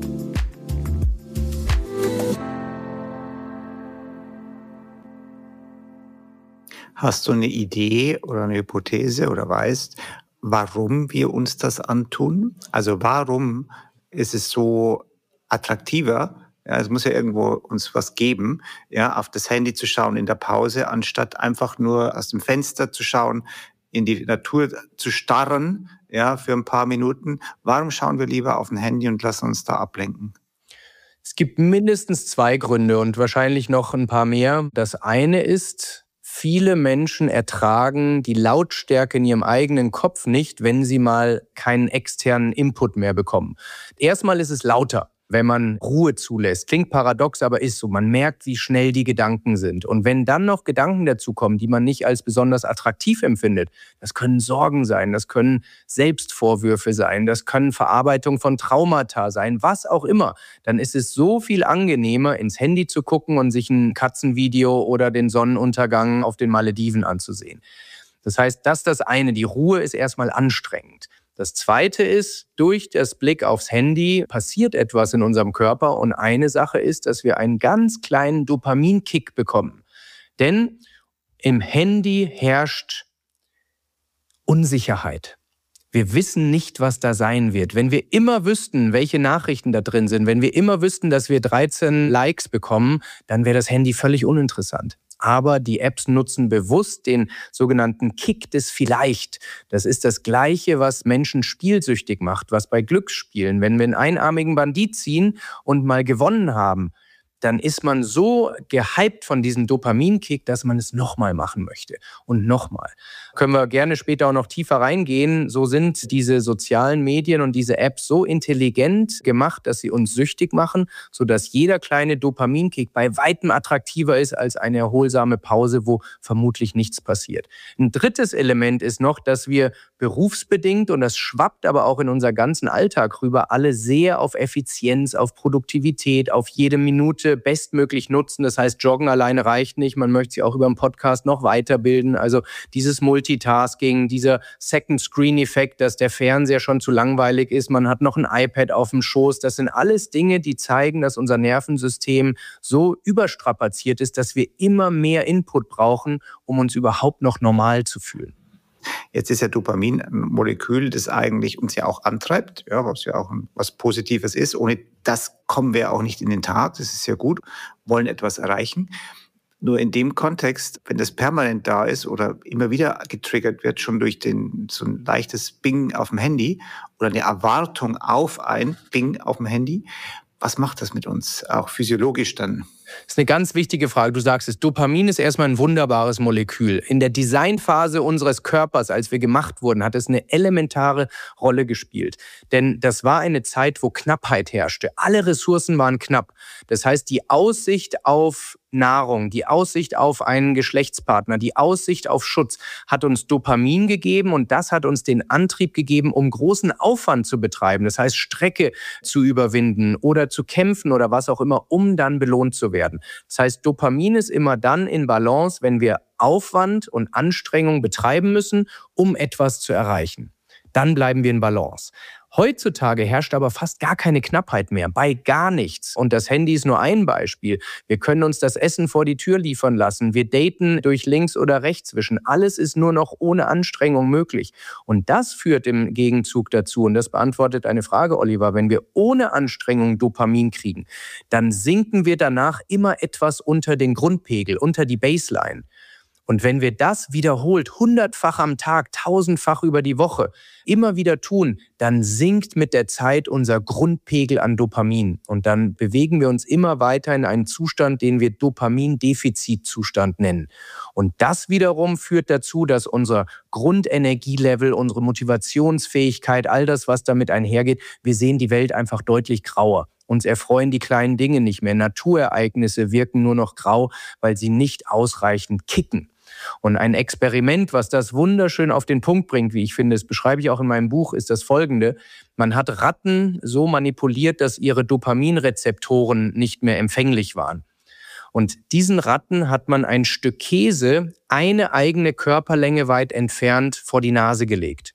Hast du eine Idee oder eine Hypothese oder weißt, warum wir uns das antun? Also warum ist es so attraktiver? Ja, es muss ja irgendwo uns was geben, ja, auf das Handy zu schauen in der Pause, anstatt einfach nur aus dem Fenster zu schauen, in die Natur zu starren, ja, für ein paar Minuten. Warum schauen wir lieber auf ein Handy und lassen uns da ablenken? Es gibt mindestens zwei Gründe und wahrscheinlich noch ein paar mehr. Das eine ist, viele Menschen ertragen die Lautstärke in ihrem eigenen Kopf nicht, wenn sie mal keinen externen Input mehr bekommen. Erstmal ist es lauter, wenn man Ruhe zulässt. Klingt paradox, aber ist so. Man merkt, wie schnell die Gedanken sind. Und wenn dann noch Gedanken dazukommen, die man nicht als besonders attraktiv empfindet, das können Sorgen sein, das können Selbstvorwürfe sein, das können Verarbeitung von Traumata sein, was auch immer, dann ist es so viel angenehmer, ins Handy zu gucken und sich ein Katzenvideo oder den Sonnenuntergang auf den Malediven anzusehen. Das heißt, das ist das eine. Die Ruhe ist erstmal anstrengend. Das Zweite ist, durch das Blick aufs Handy passiert etwas in unserem Körper und eine Sache ist, dass wir einen ganz kleinen Dopaminkick bekommen. Denn im Handy herrscht Unsicherheit. Wir wissen nicht, was da sein wird. Wenn wir immer wüssten, welche Nachrichten da drin sind, wenn wir immer wüssten, dass wir dreizehn Likes bekommen, dann wäre das Handy völlig uninteressant. Aber die Apps nutzen bewusst den sogenannten Kick des Vielleicht. Das ist das Gleiche, was Menschen spielsüchtig macht, was bei Glücksspielen. Wenn wir einen einarmigen Bandit ziehen und mal gewonnen haben, dann ist man so gehypt von diesem Dopaminkick, dass man es nochmal machen möchte und nochmal. Können wir gerne später auch noch tiefer reingehen. So sind diese sozialen Medien und diese Apps so intelligent gemacht, dass sie uns süchtig machen, sodass jeder kleine Dopaminkick bei weitem attraktiver ist als eine erholsame Pause, wo vermutlich nichts passiert. Ein drittes Element ist noch, dass wir berufsbedingt, und das schwappt aber auch in unser ganzen Alltag rüber, alle sehr auf Effizienz, auf Produktivität, auf jede Minute bestmöglich nutzen. Das heißt, Joggen alleine reicht nicht. Man möchte sich auch über einen Podcast noch weiterbilden. Also dieses Multitasking, dieser Second-Screen-Effekt, dass der Fernseher schon zu langweilig ist. Man hat noch ein iPad auf dem Schoß. Das sind alles Dinge, die zeigen, dass unser Nervensystem so überstrapaziert ist, dass wir immer mehr Input brauchen, um uns überhaupt noch normal zu fühlen. Jetzt ist ja Dopamin ein Molekül, das eigentlich uns ja auch antreibt, ja, was ja auch was Positives ist. Ohne das kommen wir auch nicht in den Tag. Das ist ja gut, wollen etwas erreichen. Nur in dem Kontext, wenn das permanent da ist oder immer wieder getriggert wird, schon durch den, so ein leichtes Bing auf dem Handy oder eine Erwartung auf ein Bing auf dem Handy, was macht das mit uns, auch physiologisch dann? Das ist eine ganz wichtige Frage. Du sagst es, Dopamin ist erstmal ein wunderbares Molekül. In der Designphase unseres Körpers, als wir gemacht wurden, hat es eine elementare Rolle gespielt. Denn das war eine Zeit, wo Knappheit herrschte. Alle Ressourcen waren knapp. Das heißt, die Aussicht auf Nahrung, die Aussicht auf einen Geschlechtspartner, die Aussicht auf Schutz hat uns Dopamin gegeben und das hat uns den Antrieb gegeben, um großen Aufwand zu betreiben. Das heißt, Strecke zu überwinden oder zu kämpfen oder was auch immer, um dann belohnt zu werden. Das heißt, Dopamin ist immer dann in Balance, wenn wir Aufwand und Anstrengung betreiben müssen, um etwas zu erreichen. Dann bleiben wir in Balance. Heutzutage herrscht aber fast gar keine Knappheit mehr, bei gar nichts. Und das Handy ist nur ein Beispiel. Wir können uns das Essen vor die Tür liefern lassen. Wir daten durch links oder rechts wischen. Alles ist nur noch ohne Anstrengung möglich. Und das führt im Gegenzug dazu, und das beantwortet eine Frage, Oliver, wenn wir ohne Anstrengung Dopamin kriegen, dann sinken wir danach immer etwas unter den Grundpegel, unter die Baseline. Und wenn wir das wiederholt, hundertfach am Tag, tausendfach über die Woche, immer wieder tun, dann sinkt mit der Zeit unser Grundpegel an Dopamin. Und dann bewegen wir uns immer weiter in einen Zustand, den wir Dopamindefizitzustand nennen. Und das wiederum führt dazu, dass unser Grundenergielevel, unsere Motivationsfähigkeit, all das, was damit einhergeht, wir sehen die Welt einfach deutlich grauer. Uns erfreuen die kleinen Dinge nicht mehr. Naturereignisse wirken nur noch grau, weil sie nicht ausreichend kicken. Und ein Experiment, was das wunderschön auf den Punkt bringt, wie ich finde, das beschreibe ich auch in meinem Buch, ist das folgende. Man hat Ratten so manipuliert, dass ihre Dopaminrezeptoren nicht mehr empfänglich waren. Und diesen Ratten hat man ein Stück Käse eine eigene Körperlänge weit entfernt vor die Nase gelegt.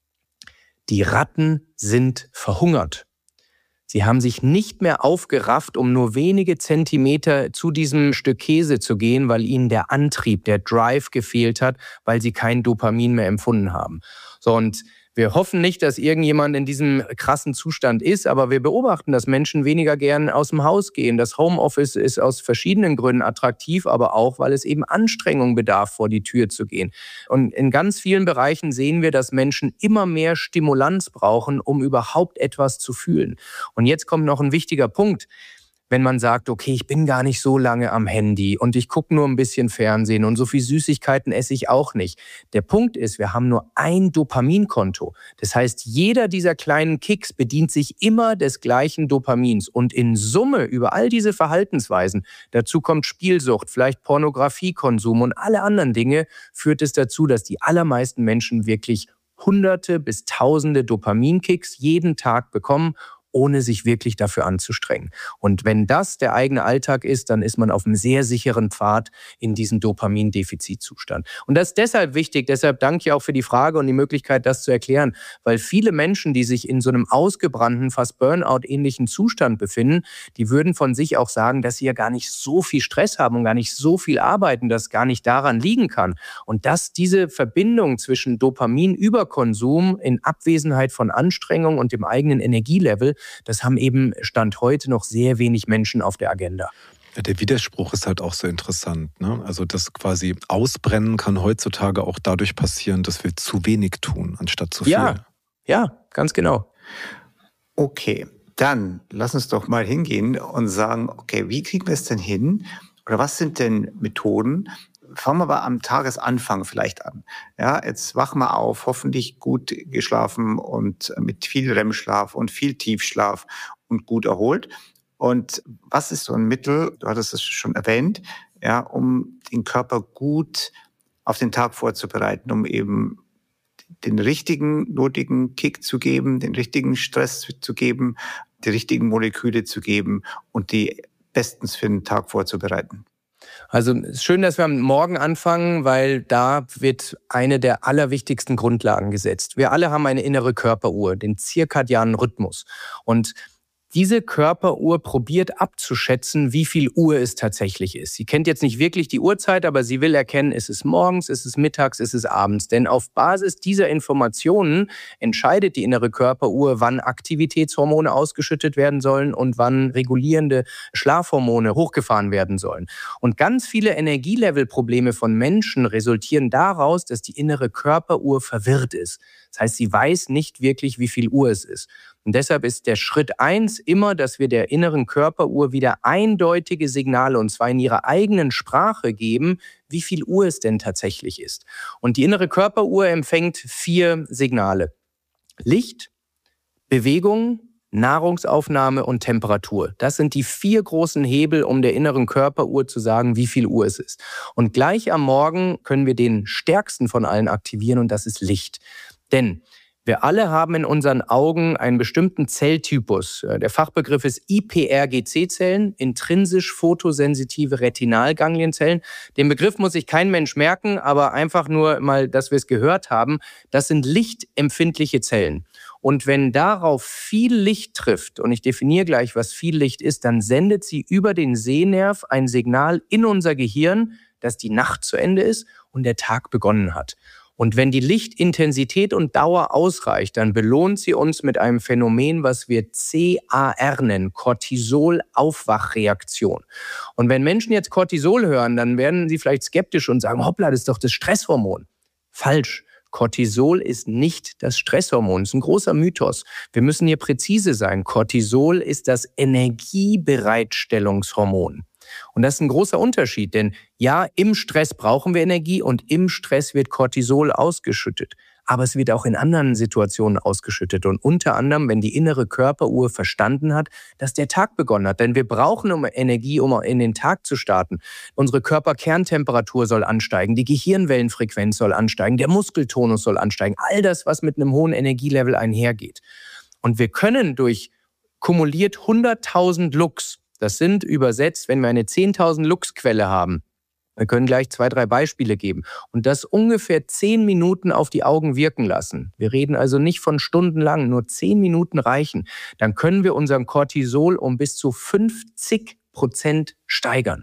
Die Ratten sind verhungert. Sie haben sich nicht mehr aufgerafft, um nur wenige Zentimeter zu diesem Stück Käse zu gehen, weil ihnen der Antrieb, der Drive gefehlt hat, weil sie kein Dopamin mehr empfunden haben. So, und wir hoffen nicht, dass irgendjemand in diesem krassen Zustand ist, aber wir beobachten, dass Menschen weniger gern aus dem Haus gehen. Das Homeoffice ist aus verschiedenen Gründen attraktiv, aber auch, weil es eben Anstrengung bedarf, vor die Tür zu gehen. Und in ganz vielen Bereichen sehen wir, dass Menschen immer mehr Stimulanz brauchen, um überhaupt etwas zu fühlen. Und jetzt kommt noch ein wichtiger Punkt. Wenn man sagt, okay, ich bin gar nicht so lange am Handy und ich gucke nur ein bisschen Fernsehen und so viel Süßigkeiten esse ich auch nicht. Der Punkt ist, wir haben nur ein Dopaminkonto. Das heißt, jeder dieser kleinen Kicks bedient sich immer des gleichen Dopamins. Und in Summe über all diese Verhaltensweisen, dazu kommt Spielsucht, vielleicht Pornografiekonsum und alle anderen Dinge, führt es dazu, dass die allermeisten Menschen wirklich Hunderte bis Tausende Dopaminkicks jeden Tag bekommen, ohne sich wirklich dafür anzustrengen. Und wenn das der eigene Alltag ist, dann ist man auf einem sehr sicheren Pfad in diesen Dopamindefizitzustand. Und das ist deshalb wichtig, deshalb danke ich auch für die Frage und die Möglichkeit, das zu erklären, weil viele Menschen, die sich in so einem ausgebrannten, fast Burnout-ähnlichen Zustand befinden, die würden von sich auch sagen, dass sie ja gar nicht so viel Stress haben und gar nicht so viel arbeiten, dass gar nicht daran liegen kann. Und dass diese Verbindung zwischen Dopaminüberkonsum in Abwesenheit von Anstrengung und dem eigenen Energielevel, das haben eben Stand heute noch sehr wenig Menschen auf der Agenda. Der Widerspruch ist halt auch so interessant, ne? Also das quasi Ausbrennen kann heutzutage auch dadurch passieren, dass wir zu wenig tun, anstatt zu viel. Ja, ja, ganz genau. Okay, dann lass uns doch mal hingehen und sagen, okay, wie kriegen wir es denn hin? Oder was sind denn Methoden? Fangen wir aber am Tagesanfang vielleicht an. Ja, jetzt wachen wir auf, hoffentlich gut geschlafen und mit viel R E M-Schlaf und viel Tiefschlaf und gut erholt. Und was ist so ein Mittel, du hattest es schon erwähnt, ja, um den Körper gut auf den Tag vorzubereiten, um eben den richtigen, nötigen Kick zu geben, den richtigen Stress zu geben, die richtigen Moleküle zu geben und die bestens für den Tag vorzubereiten? Also es ist schön, dass wir am Morgen anfangen, weil da wird eine der allerwichtigsten Grundlagen gesetzt. Wir alle haben eine innere Körperuhr, den zirkadianen Rhythmus. Und diese Körperuhr probiert abzuschätzen, wie viel Uhr es tatsächlich ist. Sie kennt jetzt nicht wirklich die Uhrzeit, aber sie will erkennen, ist es morgens, ist es mittags, ist es abends. Denn auf Basis dieser Informationen entscheidet die innere Körperuhr, wann Aktivitätshormone ausgeschüttet werden sollen und wann regulierende Schlafhormone hochgefahren werden sollen. Und ganz viele Energielevelprobleme von Menschen resultieren daraus, dass die innere Körperuhr verwirrt ist. Das heißt, sie weiß nicht wirklich, wie viel Uhr es ist. Und deshalb ist der Schritt eins immer, dass wir der inneren Körperuhr wieder eindeutige Signale, und zwar in ihrer eigenen Sprache geben, wie viel Uhr es denn tatsächlich ist. Und die innere Körperuhr empfängt vier Signale: Licht, Bewegung, Nahrungsaufnahme und Temperatur. Das sind die vier großen Hebel, um der inneren Körperuhr zu sagen, wie viel Uhr es ist. Und gleich am Morgen können wir den stärksten von allen aktivieren, und das ist Licht. Denn wir alle haben in unseren Augen einen bestimmten Zelltypus. Der Fachbegriff ist I P R G C-Zellen, intrinsisch photosensitive Retinalganglienzellen. Den Begriff muss sich kein Mensch merken, aber einfach nur mal, dass wir es gehört haben. Das sind lichtempfindliche Zellen. Und wenn darauf viel Licht trifft, und ich definiere gleich, was viel Licht ist, dann sendet sie über den Sehnerv ein Signal in unser Gehirn, dass die Nacht zu Ende ist und der Tag begonnen hat. Und wenn die Lichtintensität und Dauer ausreicht, dann belohnt sie uns mit einem Phänomen, was wir C A R nennen, Cortisol-Aufwachreaktion. Und wenn Menschen jetzt Cortisol hören, dann werden sie vielleicht skeptisch und sagen, hoppla, das ist doch das Stresshormon. Falsch. Cortisol ist nicht das Stresshormon. Das ist ein großer Mythos. Wir müssen hier präzise sein. Cortisol ist das Energiebereitstellungshormon. Und das ist ein großer Unterschied, denn ja, im Stress brauchen wir Energie und im Stress wird Cortisol ausgeschüttet. Aber es wird auch in anderen Situationen ausgeschüttet und unter anderem, wenn die innere Körperuhr verstanden hat, dass der Tag begonnen hat. Denn wir brauchen um Energie, um in den Tag zu starten. Unsere Körperkerntemperatur soll ansteigen, die Gehirnwellenfrequenz soll ansteigen, der Muskeltonus soll ansteigen. All das, was mit einem hohen Energielevel einhergeht. Und wir können durch kumuliert hunderttausend Lux, das sind übersetzt, wenn wir eine zehntausend Lux-Quelle haben, wir können gleich zwei, drei Beispiele geben, und das ungefähr zehn Minuten auf die Augen wirken lassen. Wir reden also nicht von stundenlang, nur zehn Minuten reichen. Dann können wir unseren Cortisol um bis zu fünfzig Prozent steigern.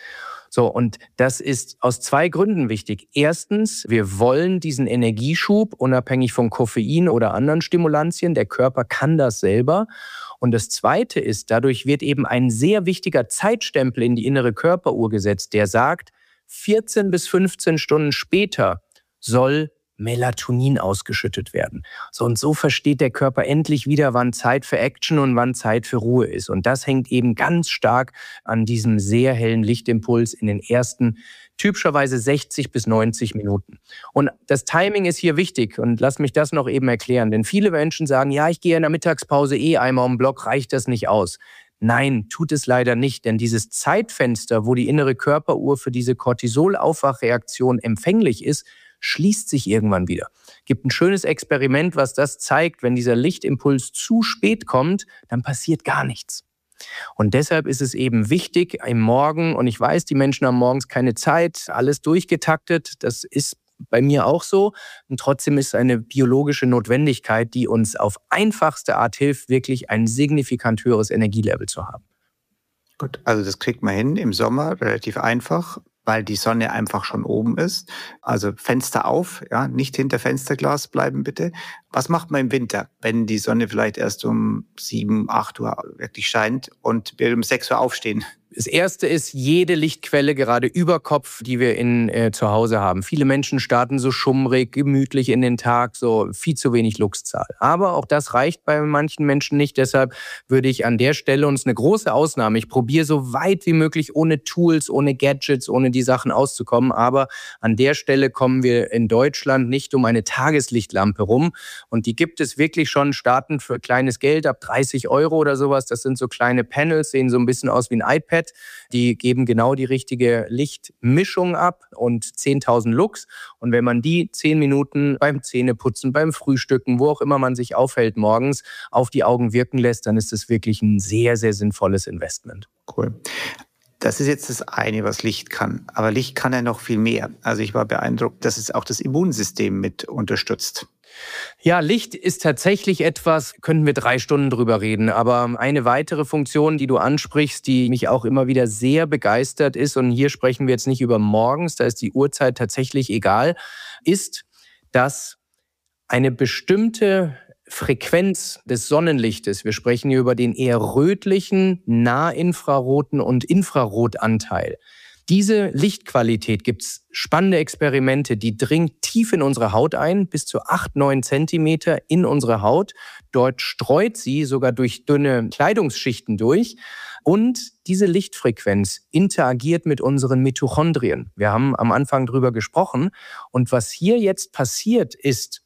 So, und das ist aus zwei Gründen wichtig. Erstens, wir wollen diesen Energieschub, unabhängig von Koffein oder anderen Stimulantien. Der Körper kann das selber. Und das Zweite ist, dadurch wird eben ein sehr wichtiger Zeitstempel in die innere Körperuhr gesetzt, der sagt, vierzehn bis fünfzehn Stunden später soll Melatonin ausgeschüttet werden. So und so versteht der Körper endlich wieder, wann Zeit für Action und wann Zeit für Ruhe ist. Und das hängt eben ganz stark an diesem sehr hellen Lichtimpuls in den ersten typischerweise sechzig bis neunzig Minuten. Und das Timing ist hier wichtig und lass mich das noch eben erklären. Denn viele Menschen sagen, ja, ich gehe in der Mittagspause eh einmal um den Block, reicht das nicht aus? Nein, tut es leider nicht, denn dieses Zeitfenster, wo die innere Körperuhr für diese Cortisol-Aufwachreaktion empfänglich ist, schließt sich irgendwann wieder. Es gibt ein schönes Experiment, was das zeigt. Wenn dieser Lichtimpuls zu spät kommt, dann passiert gar nichts. Und deshalb ist es eben wichtig, im Morgen, und ich weiß, die Menschen haben morgens keine Zeit, alles durchgetaktet, das ist bei mir auch so. Und trotzdem ist es eine biologische Notwendigkeit, die uns auf einfachste Art hilft, wirklich ein signifikant höheres Energielevel zu haben. Gut, also das kriegt man hin im Sommer relativ einfach, weil die Sonne einfach schon oben ist. Also Fenster auf, ja, nicht hinter Fensterglas bleiben bitte. Was macht man im Winter, wenn die Sonne vielleicht erst um sieben, acht Uhr wirklich scheint und wir um sechs Uhr aufstehen? Das Erste ist jede Lichtquelle gerade über Kopf, die wir in, äh, zu Hause haben. Viele Menschen starten so schummrig, gemütlich in den Tag, so viel zu wenig Luxzahl. Aber auch das reicht bei manchen Menschen nicht. Deshalb würde ich an der Stelle, und es ist eine große Ausnahme, ich probiere so weit wie möglich ohne Tools, ohne Gadgets, ohne die Sachen auszukommen. Aber an der Stelle kommen wir in Deutschland nicht um eine Tageslichtlampe rum. Und die gibt es wirklich schon, starten für kleines Geld ab dreißig Euro oder sowas. Das sind so kleine Panels, sehen so ein bisschen aus wie ein iPad. Die geben genau die richtige Lichtmischung ab und zehntausend Lux. Und wenn man die zehn Minuten beim Zähneputzen, beim Frühstücken, wo auch immer man sich aufhält morgens, auf die Augen wirken lässt, dann ist das wirklich ein sehr, sehr sinnvolles Investment. Cool. Das ist jetzt das eine, was Licht kann. Aber Licht kann ja noch viel mehr. Also ich war beeindruckt, dass es auch das Immunsystem mit unterstützt. Ja, Licht ist tatsächlich etwas, könnten wir drei Stunden drüber reden, aber eine weitere Funktion, die du ansprichst, die mich auch immer wieder sehr begeistert ist, und hier sprechen wir jetzt nicht über morgens, da ist die Uhrzeit tatsächlich egal, ist, dass eine bestimmte Frequenz des Sonnenlichtes, wir sprechen hier über den eher rötlichen, nahinfraroten und Infrarotanteil. Diese Lichtqualität, gibt es spannende Experimente, die dringt tief in unsere Haut ein, bis zu acht, neun Zentimeter in unsere Haut. Dort streut sie sogar durch dünne Kleidungsschichten durch. Und diese Lichtfrequenz interagiert mit unseren Mitochondrien. Wir haben am Anfang drüber gesprochen. Und was hier jetzt passiert, ist,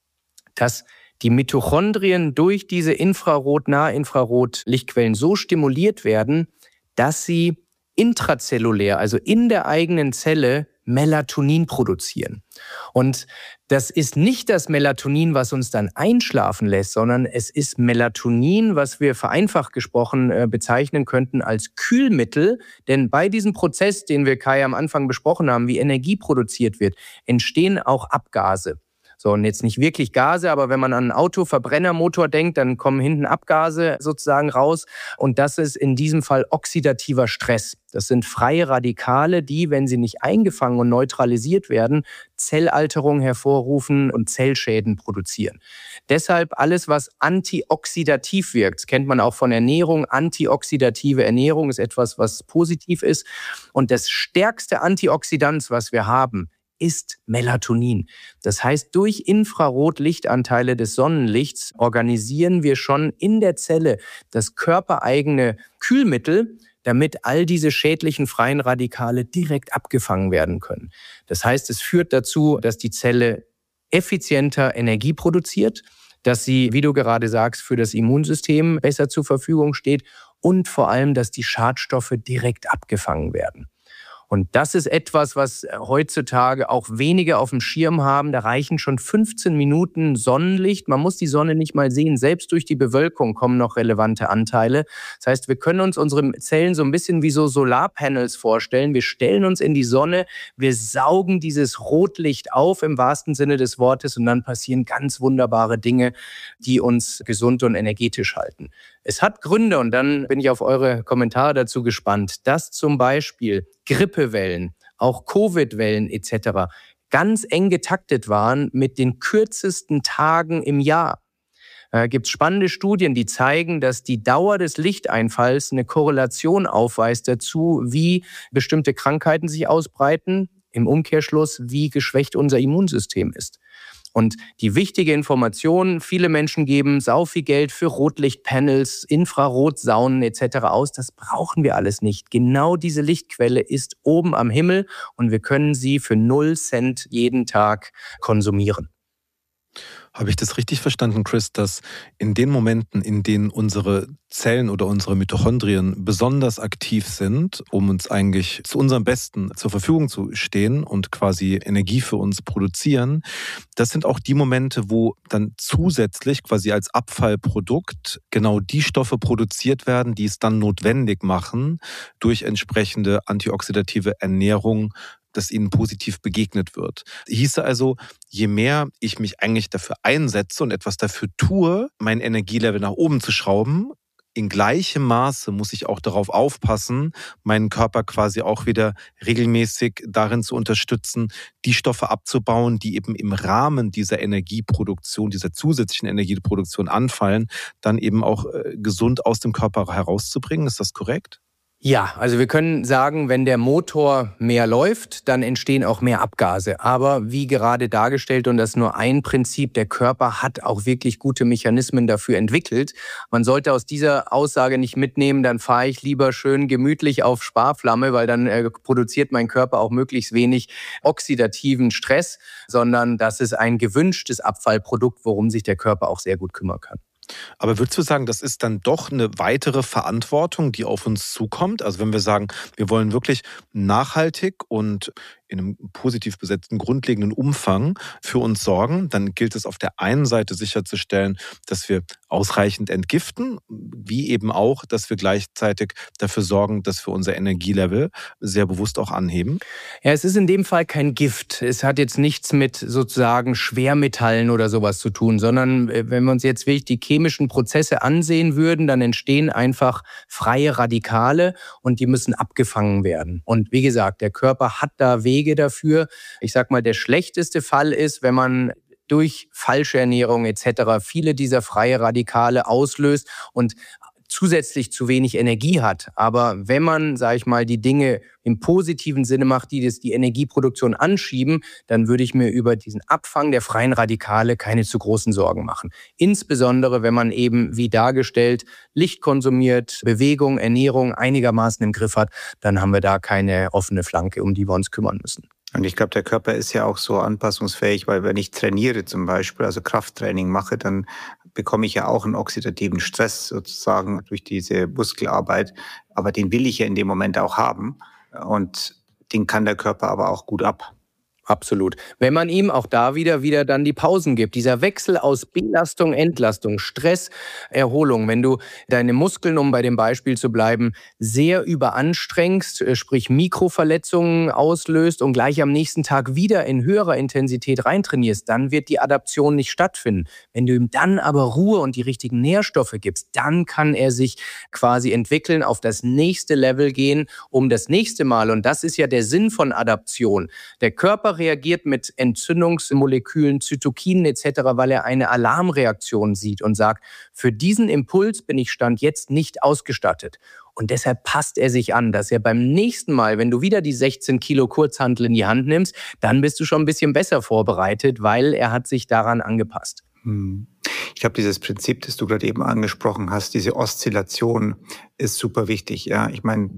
dass die Mitochondrien durch diese Infrarot-, Nahinfrarot-Lichtquellen so stimuliert werden, dass sie intrazellulär, also in der eigenen Zelle, Melatonin produzieren. Und das ist nicht das Melatonin, was uns dann einschlafen lässt, sondern es ist Melatonin, was wir vereinfacht gesprochen äh, bezeichnen könnten als Kühlmittel. Denn bei diesem Prozess, den wir, Kai, am Anfang besprochen haben, wie Energie produziert wird, entstehen auch Abgase. So, und jetzt nicht wirklich Gase, aber wenn man an einen Autoverbrennermotor denkt, dann kommen hinten Abgase sozusagen raus. Und das ist in diesem Fall oxidativer Stress. Das sind freie Radikale, die, wenn sie nicht eingefangen und neutralisiert werden, Zellalterung hervorrufen und Zellschäden produzieren. Deshalb alles, was antioxidativ wirkt, das kennt man auch von Ernährung. Antioxidative Ernährung ist etwas, was positiv ist. Und das stärkste Antioxidant, was wir haben, ist Melatonin. Das heißt, durch Infrarotlichtanteile des Sonnenlichts organisieren wir schon in der Zelle das körpereigene Kühlmittel, damit all diese schädlichen freien Radikale direkt abgefangen werden können. Das heißt, es führt dazu, dass die Zelle effizienter Energie produziert, dass sie, wie du gerade sagst, für das Immunsystem besser zur Verfügung steht und vor allem, dass die Schadstoffe direkt abgefangen werden. Und das ist etwas, was heutzutage auch wenige auf dem Schirm haben. Da reichen schon fünfzehn Minuten Sonnenlicht. Man muss die Sonne nicht mal sehen. Selbst durch die Bewölkung kommen noch relevante Anteile. Das heißt, wir können uns unsere Zellen so ein bisschen wie so Solarpanels vorstellen. Wir stellen uns in die Sonne, wir saugen dieses Rotlicht auf im wahrsten Sinne des Wortes und dann passieren ganz wunderbare Dinge, die uns gesund und energetisch halten. Es hat Gründe und dann bin ich auf eure Kommentare dazu gespannt, dass zum Beispiel Grippewellen, auch Covid-Wellen et cetera ganz eng getaktet waren mit den kürzesten Tagen im Jahr. Äh, gibt es spannende Studien, die zeigen, dass die Dauer des Lichteinfalls eine Korrelation aufweist dazu, wie bestimmte Krankheiten sich ausbreiten, im Umkehrschluss, wie geschwächt unser Immunsystem ist. Und die wichtige Information, viele Menschen geben sau viel Geld für Rotlichtpanels, Infrarotsaunen et cetera aus. Das brauchen wir alles nicht. Genau diese Lichtquelle ist oben am Himmel und wir können sie für null Cent jeden Tag konsumieren. Habe ich das richtig verstanden, Chris, dass in den Momenten, in denen unsere Zellen oder unsere Mitochondrien besonders aktiv sind, um uns eigentlich zu unserem Besten zur Verfügung zu stehen und quasi Energie für uns produzieren, das sind auch die Momente, wo dann zusätzlich quasi als Abfallprodukt genau die Stoffe produziert werden, die es dann notwendig machen, durch entsprechende antioxidative Ernährung, dass ihnen positiv begegnet wird. Hieße also, je mehr ich mich eigentlich dafür einsetze und etwas dafür tue, mein Energielevel nach oben zu schrauben, in gleichem Maße muss ich auch darauf aufpassen, meinen Körper quasi auch wieder regelmäßig darin zu unterstützen, die Stoffe abzubauen, die eben im Rahmen dieser Energieproduktion, dieser zusätzlichen Energieproduktion anfallen, dann eben auch gesund aus dem Körper herauszubringen. Ist das korrekt? Ja, also wir können sagen, wenn der Motor mehr läuft, dann entstehen auch mehr Abgase. Aber wie gerade dargestellt, und das ist nur ein Prinzip, der Körper hat auch wirklich gute Mechanismen dafür entwickelt. Man sollte aus dieser Aussage nicht mitnehmen, dann fahre ich lieber schön gemütlich auf Sparflamme, weil dann äh, produziert mein Körper auch möglichst wenig oxidativen Stress, sondern das ist ein gewünschtes Abfallprodukt, worum sich der Körper auch sehr gut kümmern kann. Aber würdest du sagen, das ist dann doch eine weitere Verantwortung, die auf uns zukommt? Also wenn wir sagen, wir wollen wirklich nachhaltig und in einem positiv besetzten, grundlegenden Umfang für uns sorgen, dann gilt es auf der einen Seite sicherzustellen, dass wir ausreichend entgiften, wie eben auch, dass wir gleichzeitig dafür sorgen, dass wir unser Energielevel sehr bewusst auch anheben. Ja, es ist in dem Fall kein Gift. Es hat jetzt nichts mit sozusagen Schwermetallen oder sowas zu tun, sondern wenn wir uns jetzt wirklich die chemischen Prozesse ansehen würden, dann entstehen einfach freie Radikale und die müssen abgefangen werden. Und wie gesagt, der Körper hat da Wege dafür. Ich sag mal, der schlechteste Fall ist, wenn man durch falsche Ernährung et cetera viele dieser freie Radikale auslöst und zusätzlich zu wenig Energie hat. Aber wenn man, sage ich mal, die Dinge im positiven Sinne macht, die das die Energieproduktion anschieben, dann würde ich mir über diesen Abfang der freien Radikale keine zu großen Sorgen machen. Insbesondere, wenn man eben, wie dargestellt, Licht konsumiert, Bewegung, Ernährung einigermaßen im Griff hat, dann haben wir da keine offene Flanke, um die wir uns kümmern müssen. Und ich glaube, der Körper ist ja auch so anpassungsfähig, weil wenn ich trainiere zum Beispiel, also Krafttraining mache, dann bekomme ich ja auch einen oxidativen Stress sozusagen durch diese Muskelarbeit. Aber den will ich ja in dem Moment auch haben und den kann der Körper aber auch gut ab. Absolut. Wenn man ihm auch da wieder wieder dann die Pausen gibt. Dieser Wechsel aus Belastung, Entlastung, Stress, Erholung. Wenn du deine Muskeln, um bei dem Beispiel zu bleiben, sehr überanstrengst, sprich Mikroverletzungen auslöst und gleich am nächsten Tag wieder in höherer Intensität reintrainierst, dann wird die Adaption nicht stattfinden. Wenn du ihm dann aber Ruhe und die richtigen Nährstoffe gibst, dann kann er sich quasi entwickeln, auf das nächste Level gehen, um das nächste Mal. Und das ist ja der Sinn von Adaption. Der Körper reagiert mit Entzündungsmolekülen, Zytokinen et cetera, weil er eine Alarmreaktion sieht und sagt, für diesen Impuls bin ich Stand jetzt nicht ausgestattet. Und deshalb passt er sich an, dass er beim nächsten Mal, wenn du wieder die sechzehn Kilo Kurzhantel in die Hand nimmst, dann bist du schon ein bisschen besser vorbereitet, weil er hat sich daran angepasst. Ich glaube, dieses Prinzip, das du gerade eben angesprochen hast, diese Oszillation ist super wichtig. Ja, ich meine,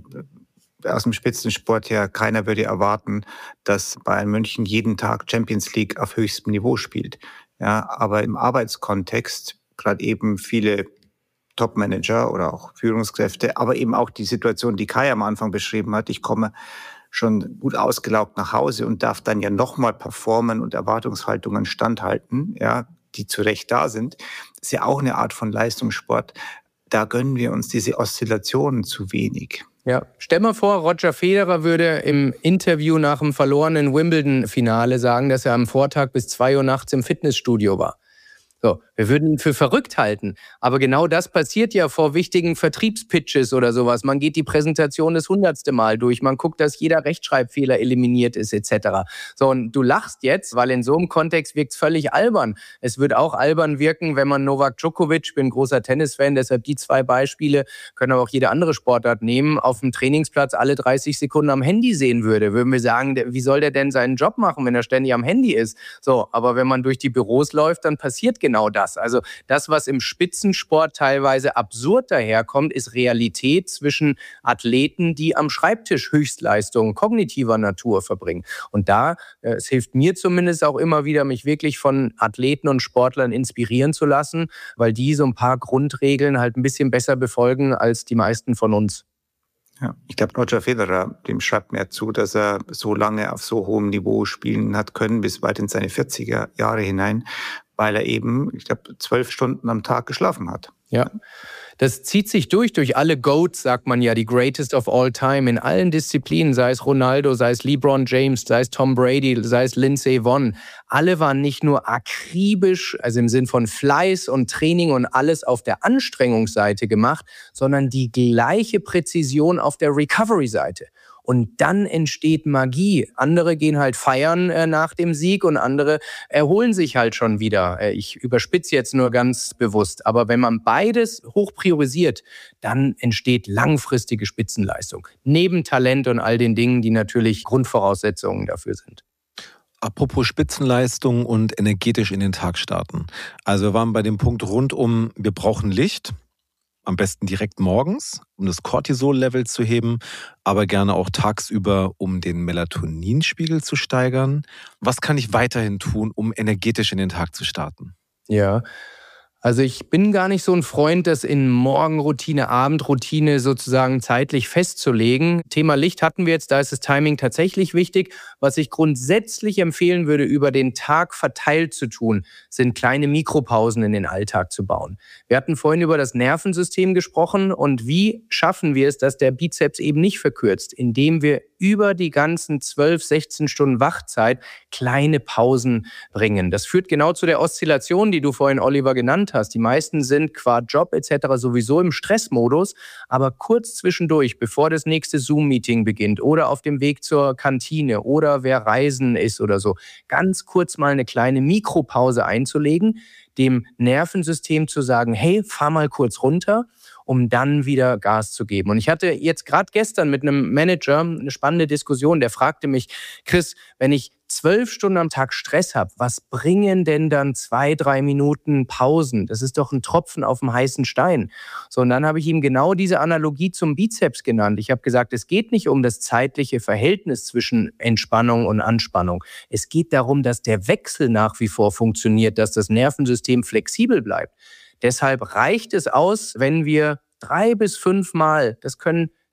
aus dem Spitzensport her, keiner würde erwarten, dass Bayern München jeden Tag Champions League auf höchstem Niveau spielt. Ja, aber im Arbeitskontext, gerade eben viele Top-Manager oder auch Führungskräfte, aber eben auch die Situation, die Kai am Anfang beschrieben hat, ich komme schon gut ausgelaugt nach Hause und darf dann ja nochmal performen und Erwartungshaltungen standhalten, ja, die zu Recht da sind. Das ist ja auch eine Art von Leistungssport. Da gönnen wir uns diese Oszillationen zu wenig. Ja, stell mal vor, Roger Federer würde im Interview nach dem verlorenen Wimbledon-Finale sagen, dass er am Vortag bis zwei Uhr nachts im Fitnessstudio war. So, wir würden ihn für verrückt halten. Aber genau das passiert ja vor wichtigen Vertriebspitches oder sowas. Man geht die Präsentation das hundertste Mal durch. Man guckt, dass jeder Rechtschreibfehler eliminiert ist et cetera. So, und du lachst jetzt, weil in so einem Kontext wirkt es völlig albern. Es wird auch albern wirken, wenn man Novak Djokovic, ich bin ein großer Tennisfan, deshalb die zwei Beispiele, können aber auch jede andere Sportart nehmen, auf dem Trainingsplatz alle dreißig Sekunden am Handy sehen würde. Würden wir sagen, wie soll der denn seinen Job machen, wenn er ständig am Handy ist? So, aber wenn man durch die Büros läuft, dann passiert genau Genau das. Also das, was im Spitzensport teilweise absurd daherkommt, ist Realität zwischen Athleten, die am Schreibtisch Höchstleistungen kognitiver Natur verbringen. Und da, äh, es hilft mir zumindest auch immer wieder, mich wirklich von Athleten und Sportlern inspirieren zu lassen, weil die so ein paar Grundregeln halt ein bisschen besser befolgen als die meisten von uns. Ja, ich glaube, Roger Federer, dem schreibt mir zu, dass er so lange auf so hohem Niveau spielen hat können, bis weit in seine vierziger Jahre hinein, weil er eben, ich glaube, zwölf Stunden am Tag geschlafen hat. Ja, das zieht sich durch, durch alle Goats, sagt man ja, die greatest of all time, in allen Disziplinen, sei es Ronaldo, sei es LeBron James, sei es Tom Brady, sei es Lindsey Vonn. Alle waren nicht nur akribisch, also im Sinn von Fleiß und Training und alles auf der Anstrengungsseite gemacht, sondern die gleiche Präzision auf der Recovery-Seite. Und dann entsteht Magie. Andere gehen halt feiern äh, nach dem Sieg und andere erholen sich halt schon wieder. Äh, ich überspitze jetzt nur ganz bewusst. Aber wenn man beides hoch priorisiert, dann entsteht langfristige Spitzenleistung. Neben Talent und all den Dingen, die natürlich Grundvoraussetzungen dafür sind. Apropos Spitzenleistung und energetisch in den Tag starten. Also wir waren bei dem Punkt rund um, wir brauchen Licht. Am besten direkt morgens, um das Cortisol-Level zu heben, aber gerne auch tagsüber, um den Melatoninspiegel zu steigern. Was kann ich weiterhin tun, um energetisch in den Tag zu starten? Ja, also ich bin gar nicht so ein Freund, das in Morgenroutine, Abendroutine sozusagen zeitlich festzulegen. Thema Licht hatten wir jetzt, da ist das Timing tatsächlich wichtig. Was ich grundsätzlich empfehlen würde, über den Tag verteilt zu tun, sind kleine Mikropausen in den Alltag zu bauen. Wir hatten vorhin über das Nervensystem gesprochen und wie schaffen wir es, dass der Bizeps eben nicht verkürzt, indem wir über die ganzen zwölf, sechzehn Stunden Wachzeit kleine Pausen bringen. Das führt genau zu der Oszillation, die du vorhin, Oliver, genannt hast. Die meisten sind qua Job et cetera sowieso im Stressmodus, aber kurz zwischendurch, bevor das nächste Zoom-Meeting beginnt oder auf dem Weg zur Kantine oder wer reisen ist oder so, ganz kurz mal eine kleine Mikropause einzulegen, dem Nervensystem zu sagen, hey, fahr mal kurz runter, um dann wieder Gas zu geben. Und ich hatte jetzt gerade gestern mit einem Manager eine spannende Diskussion, der fragte mich, Chris, wenn ich zwölf Stunden am Tag Stress habe, was bringen denn dann zwei, drei Minuten Pausen? Das ist doch ein Tropfen auf dem heißen Stein. So, und dann habe ich ihm genau diese Analogie zum Bizeps genannt. Ich habe gesagt, es geht nicht um das zeitliche Verhältnis zwischen Entspannung und Anspannung. Es geht darum, dass der Wechsel nach wie vor funktioniert, dass das Nervensystem flexibel bleibt. Deshalb reicht es aus, wenn wir drei bis fünf Mal, das können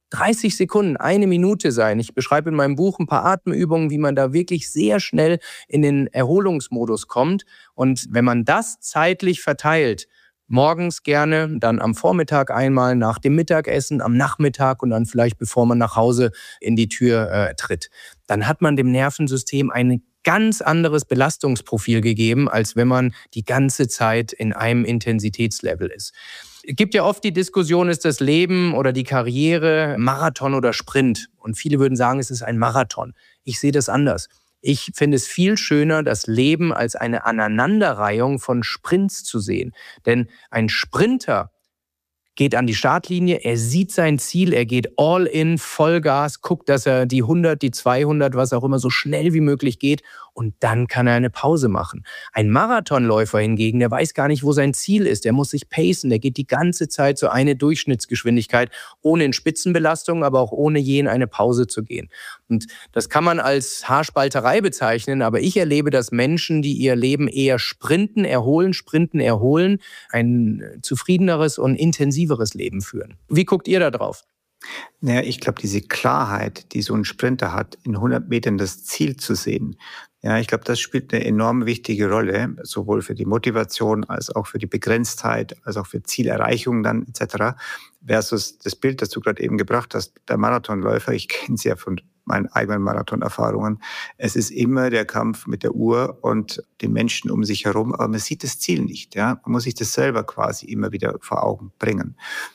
dreißig Sekunden, eine Minute sein. Ich beschreibe in meinem Buch ein paar Atemübungen, wie man da wirklich sehr schnell in den Erholungsmodus kommt. Und wenn man das zeitlich verteilt, morgens gerne, dann am Vormittag einmal, nach dem Mittagessen, am Nachmittag und dann vielleicht, bevor man nach Hause in die Tür äh, tritt, dann hat man dem Nervensystem ein ganz anderes Belastungsprofil gegeben, als wenn man die ganze Zeit in einem Intensitätslevel ist. Es gibt ja oft die Diskussion, ist das Leben oder die Karriere Marathon oder Sprint? Und viele würden sagen, es ist ein Marathon. Ich sehe das anders. Ich finde es viel schöner, das Leben als eine Aneinanderreihung von Sprints zu sehen. Denn ein Sprinter geht an die Startlinie, er sieht sein Ziel, er geht all in, Vollgas, guckt, dass er die hundert, die zweihundert, was auch immer, so schnell wie möglich geht und dann kann er eine Pause machen. Ein Marathonläufer hingegen, der weiß gar nicht, wo sein Ziel ist, der muss sich pacen, der geht die ganze Zeit so eine Durchschnittsgeschwindigkeit, ohne in Spitzenbelastung, aber auch ohne je in eine Pause zu gehen. Und das kann man als Haarspalterei bezeichnen, aber ich erlebe, dass Menschen, die ihr Leben eher sprinten, erholen, sprinten, erholen, ein zufriedeneres und intensiveres Leben führen. Wie guckt ihr da drauf? Naja, ich glaube, diese Klarheit, die so ein Sprinter hat, in hundert Metern das Ziel zu sehen, ja, ich glaube, das spielt eine enorm wichtige Rolle, sowohl für die Motivation als auch für die Begrenztheit, als auch für Zielerreichung dann et cetera. Versus das Bild, das du gerade eben gebracht hast, der Marathonläufer, ich kenne es ja von meinen eigenen Marathonerfahrungen, es ist immer der Kampf mit der Uhr und den Menschen um sich herum, aber man sieht das Ziel nicht. Ja? Man muss sich das selber quasi immer wieder vor Augen bringen.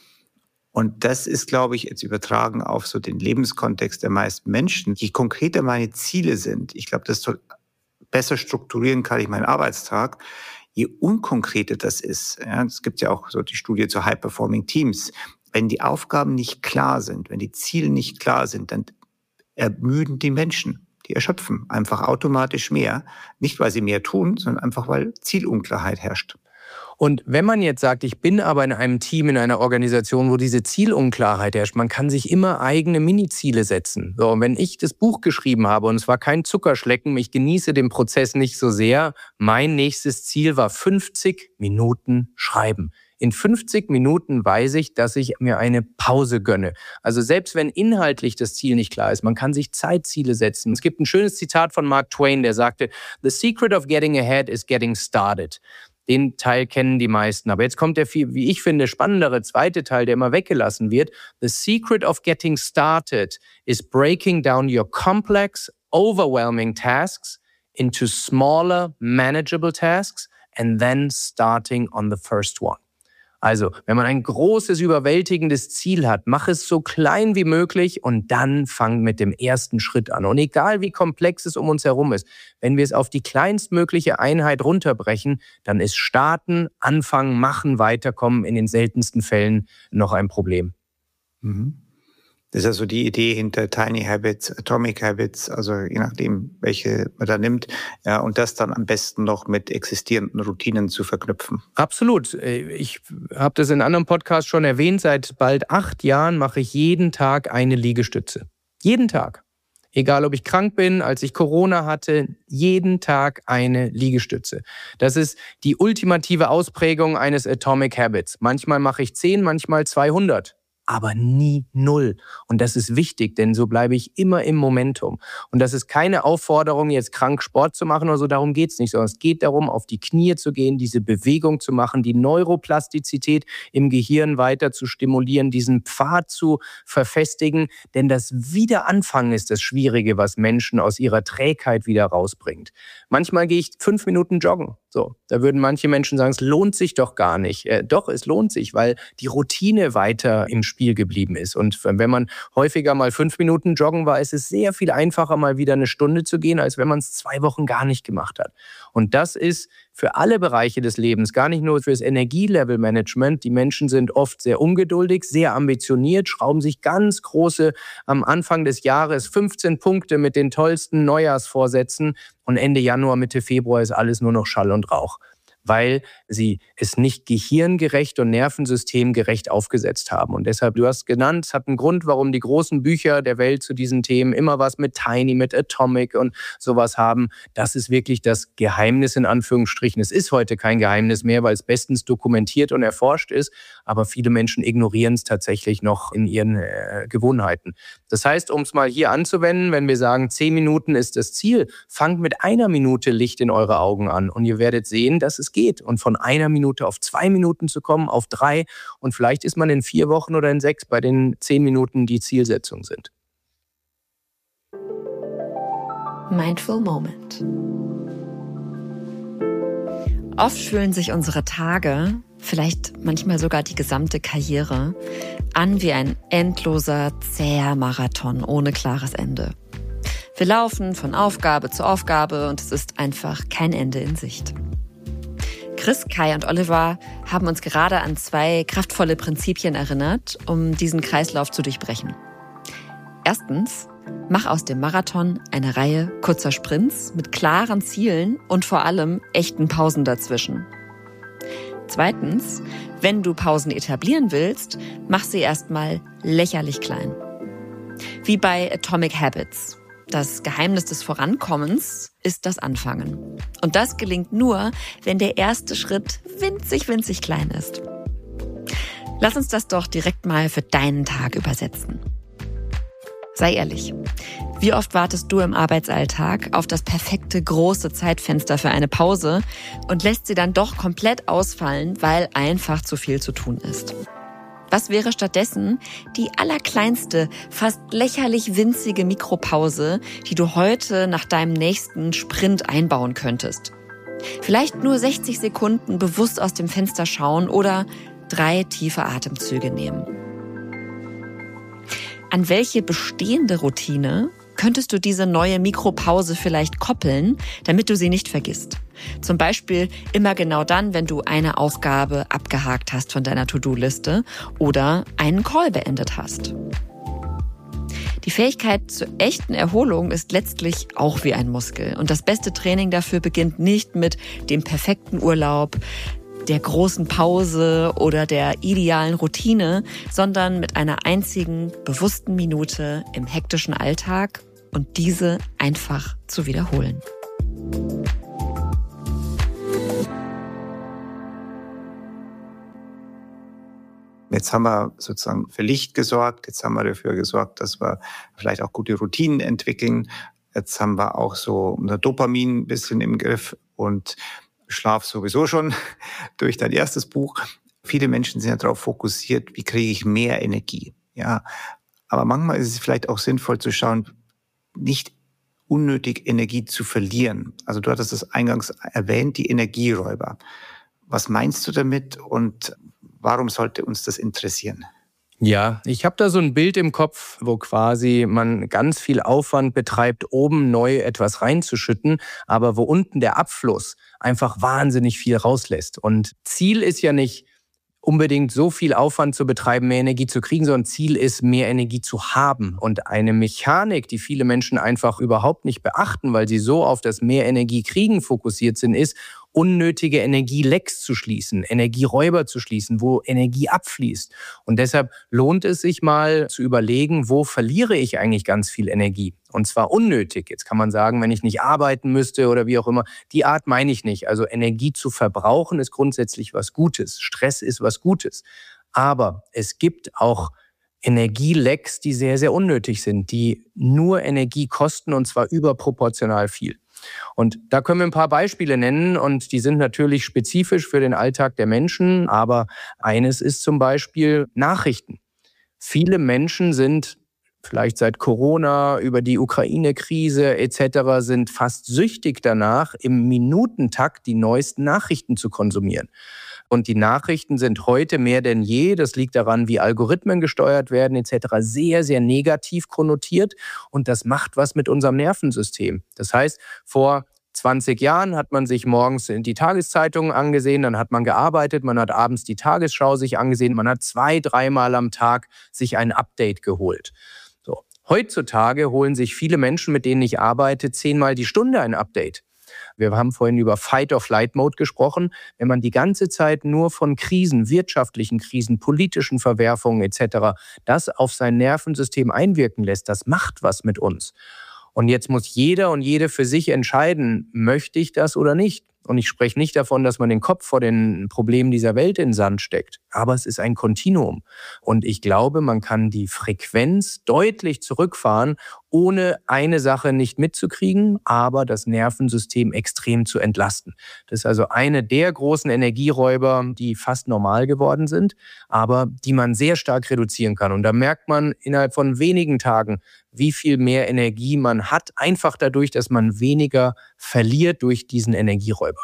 Und das ist, glaube ich, jetzt übertragen auf so den Lebenskontext der meisten Menschen. Je konkreter meine Ziele sind, ich glaube, desto besser strukturieren kann ich meinen Arbeitstag. Je unkonkreter das ist, ja, es gibt ja auch so die Studie zu High-Performing Teams, wenn die Aufgaben nicht klar sind, wenn die Ziele nicht klar sind, dann ermüden die Menschen. Die erschöpfen einfach automatisch mehr. Nicht, weil sie mehr tun, sondern einfach, weil Zielunklarheit herrscht. Und wenn man jetzt sagt, ich bin aber in einem Team, in einer Organisation, wo diese Zielunklarheit herrscht, man kann sich immer eigene Miniziele setzen. So, und wenn ich das Buch geschrieben habe und es war kein Zuckerschlecken, ich genieße den Prozess nicht so sehr, mein nächstes Ziel war fünfzig Minuten schreiben. In fünfzig Minuten weiß ich, dass ich mir eine Pause gönne. Also selbst wenn inhaltlich das Ziel nicht klar ist, man kann sich Zeitziele setzen. Es gibt ein schönes Zitat von Mark Twain, der sagte, "The secret of getting ahead is getting started." Den Teil kennen die meisten. Aber jetzt kommt der, viel, wie ich finde, spannendere zweite Teil, der immer weggelassen wird. The secret of getting started is breaking down your complex, overwhelming tasks into smaller, manageable tasks and then starting on the first one. Also, wenn man ein großes, überwältigendes Ziel hat, mach es so klein wie möglich und dann fang mit dem ersten Schritt an. Und egal wie komplex es um uns herum ist, wenn wir es auf die kleinstmögliche Einheit runterbrechen, dann ist Starten, Anfangen, Machen, Weiterkommen in den seltensten Fällen noch ein Problem. Mhm. Das ist also die Idee hinter Tiny Habits, Atomic Habits, also je nachdem, welche man da nimmt, ja, und das dann am besten noch mit existierenden Routinen zu verknüpfen. Absolut. Ich habe das in anderen Podcasts schon erwähnt. Seit bald acht Jahren mache ich jeden Tag eine Liegestütze. Jeden Tag. Egal, ob ich krank bin, als ich Corona hatte, jeden Tag eine Liegestütze. Das ist die ultimative Ausprägung eines Atomic Habits. Manchmal mache ich zehn, manchmal zweihundert. Aber nie null. Und das ist wichtig, denn so bleibe ich immer im Momentum. Und das ist keine Aufforderung, jetzt krank Sport zu machen oder so, darum geht's nicht, sondern es geht darum, auf die Knie zu gehen, diese Bewegung zu machen, die Neuroplastizität im Gehirn weiter zu stimulieren, diesen Pfad zu verfestigen, denn das Wiederanfangen ist das Schwierige, was Menschen aus ihrer Trägheit wieder rausbringt. Manchmal gehe ich fünf Minuten joggen. So, da würden manche Menschen sagen, es lohnt sich doch gar nicht. Äh, doch, es lohnt sich, weil die Routine weiter im Spiel geblieben ist. Und wenn man häufiger mal fünf Minuten joggen war, ist es sehr viel einfacher, mal wieder eine Stunde zu gehen, als wenn man es zwei Wochen gar nicht gemacht hat. Und das ist für alle Bereiche des Lebens, gar nicht nur für das Energielevel-Management. Die Menschen sind oft sehr ungeduldig, sehr ambitioniert, schrauben sich ganz große am Anfang des Jahres fünfzehn Punkte mit den tollsten Neujahrsvorsätzen und Ende Januar, Mitte Februar ist alles nur noch Schall und Rauch. weil sie es nicht gehirngerecht und nervensystemgerecht aufgesetzt haben. Und deshalb, du hast genannt, es hat einen Grund, warum die großen Bücher der Welt zu diesen Themen immer was mit Tiny, mit Atomic und sowas haben. Das ist wirklich das Geheimnis in Anführungsstrichen. Es ist heute kein Geheimnis mehr, weil es bestens dokumentiert und erforscht ist. Aber viele Menschen ignorieren es tatsächlich noch in ihren äh, Gewohnheiten. Das heißt, um es mal hier anzuwenden, wenn wir sagen, zehn Minuten ist das Ziel, fangt mit einer Minute Licht in eure Augen an und ihr werdet sehen, dass es geht. Und von einer Minute auf zwei Minuten zu kommen, auf drei und vielleicht ist man in vier Wochen oder in sechs bei den zehn Minuten, die Zielsetzung sind. Mindful Moment. Oft fühlen sich unsere Tage, vielleicht manchmal sogar die gesamte Karriere, an wie ein endloser, zäher Marathon ohne klares Ende. Wir laufen von Aufgabe zu Aufgabe und es ist einfach kein Ende in Sicht. Chris, Kai und Oliver haben uns gerade an zwei kraftvolle Prinzipien erinnert, um diesen Kreislauf zu durchbrechen. Erstens, mach aus dem Marathon eine Reihe kurzer Sprints mit klaren Zielen und vor allem echten Pausen dazwischen. Zweitens, wenn du Pausen etablieren willst, mach sie erstmal lächerlich klein. Wie bei Atomic Habits. Das Geheimnis des Vorankommens ist das Anfangen. Und das gelingt nur, wenn der erste Schritt winzig, winzig klein ist. Lass uns das doch direkt mal für deinen Tag übersetzen. Sei ehrlich, wie oft wartest du im Arbeitsalltag auf das perfekte große Zeitfenster für eine Pause und lässt sie dann doch komplett ausfallen, weil einfach zu viel zu tun ist? Was wäre stattdessen die allerkleinste, fast lächerlich winzige Mikropause, die du heute nach deinem nächsten Sprint einbauen könntest? Vielleicht nur sechzig Sekunden bewusst aus dem Fenster schauen oder drei tiefe Atemzüge nehmen. An welche bestehende Routine könntest du diese neue Mikropause vielleicht koppeln, damit du sie nicht vergisst? Zum Beispiel immer genau dann, wenn du eine Aufgabe abgehakt hast von deiner To-Do-Liste oder einen Call beendet hast. Die Fähigkeit zur echten Erholung ist letztlich auch wie ein Muskel. Und das beste Training dafür beginnt nicht mit dem perfekten Urlaub, der großen Pause oder der idealen Routine, sondern mit einer einzigen bewussten Minute im hektischen Alltag und diese einfach zu wiederholen. Jetzt haben wir sozusagen für Licht gesorgt, jetzt haben wir dafür gesorgt, dass wir vielleicht auch gute Routinen entwickeln. Jetzt haben wir auch so unser Dopamin ein bisschen im Griff und Schlaf sowieso schon durch dein erstes Buch. Viele Menschen sind ja darauf fokussiert, wie kriege ich mehr Energie. Ja, aber manchmal ist es vielleicht auch sinnvoll zu schauen, nicht unnötig Energie zu verlieren. Also du hattest das eingangs erwähnt, die Energieräuber. Was meinst du damit und warum sollte uns das interessieren? Ja, ich habe da so ein Bild im Kopf, wo quasi man ganz viel Aufwand betreibt, oben neu etwas reinzuschütten, aber wo unten der Abfluss einfach wahnsinnig viel rauslässt. Und Ziel ist ja nicht unbedingt so viel Aufwand zu betreiben, mehr Energie zu kriegen, sondern Ziel ist, mehr Energie zu haben. Und eine Mechanik, die viele Menschen einfach überhaupt nicht beachten, weil sie so auf das mehr Energie kriegen fokussiert sind, ist, unnötige Energielecks zu schließen, Energieräuber zu schließen, wo Energie abfließt. Und deshalb lohnt es sich mal zu überlegen, wo verliere ich eigentlich ganz viel Energie? Und zwar unnötig. Jetzt kann man sagen, wenn ich nicht arbeiten müsste oder wie auch immer, die Art meine ich nicht. Also Energie zu verbrauchen ist grundsätzlich was Gutes. Stress ist was Gutes. Aber es gibt auch Energielecks, die sehr, sehr unnötig sind, die nur Energie kosten und zwar überproportional viel. Und da können wir ein paar Beispiele nennen und die sind natürlich spezifisch für den Alltag der Menschen, aber eines ist zum Beispiel Nachrichten. Viele Menschen sind vielleicht seit Corona, über die Ukraine-Krise et cetera sind fast süchtig danach, im Minutentakt die neuesten Nachrichten zu konsumieren. Und die Nachrichten sind heute mehr denn je, das liegt daran, wie Algorithmen gesteuert werden et cetera, sehr, sehr negativ konnotiert. Und das macht was mit unserem Nervensystem. Das heißt, vor zwanzig Jahren hat man sich morgens die Tageszeitungen angesehen, dann hat man gearbeitet, man hat abends die Tagesschau sich angesehen, man hat zwei, dreimal am Tag sich ein Update geholt. So. Heutzutage holen sich viele Menschen, mit denen ich arbeite, zehnmal die Stunde ein Update. Wir haben vorhin über Fight-or-Flight-Mode gesprochen. Wenn man die ganze Zeit nur von Krisen, wirtschaftlichen Krisen, politischen Verwerfungen et cetera, das auf sein Nervensystem einwirken lässt, das macht was mit uns. Und jetzt muss jeder und jede für sich entscheiden, möchte ich das oder nicht? Und ich spreche nicht davon, dass man den Kopf vor den Problemen dieser Welt in den Sand steckt. Aber es ist ein Kontinuum. Und ich glaube, man kann die Frequenz deutlich zurückfahren, ohne eine Sache nicht mitzukriegen, aber das Nervensystem extrem zu entlasten. Das ist also eine der großen Energieräuber, die fast normal geworden sind, aber die man sehr stark reduzieren kann. Und da merkt man innerhalb von wenigen Tagen, wie viel mehr Energie man hat, einfach dadurch, dass man weniger verliert durch diesen Energieräuber.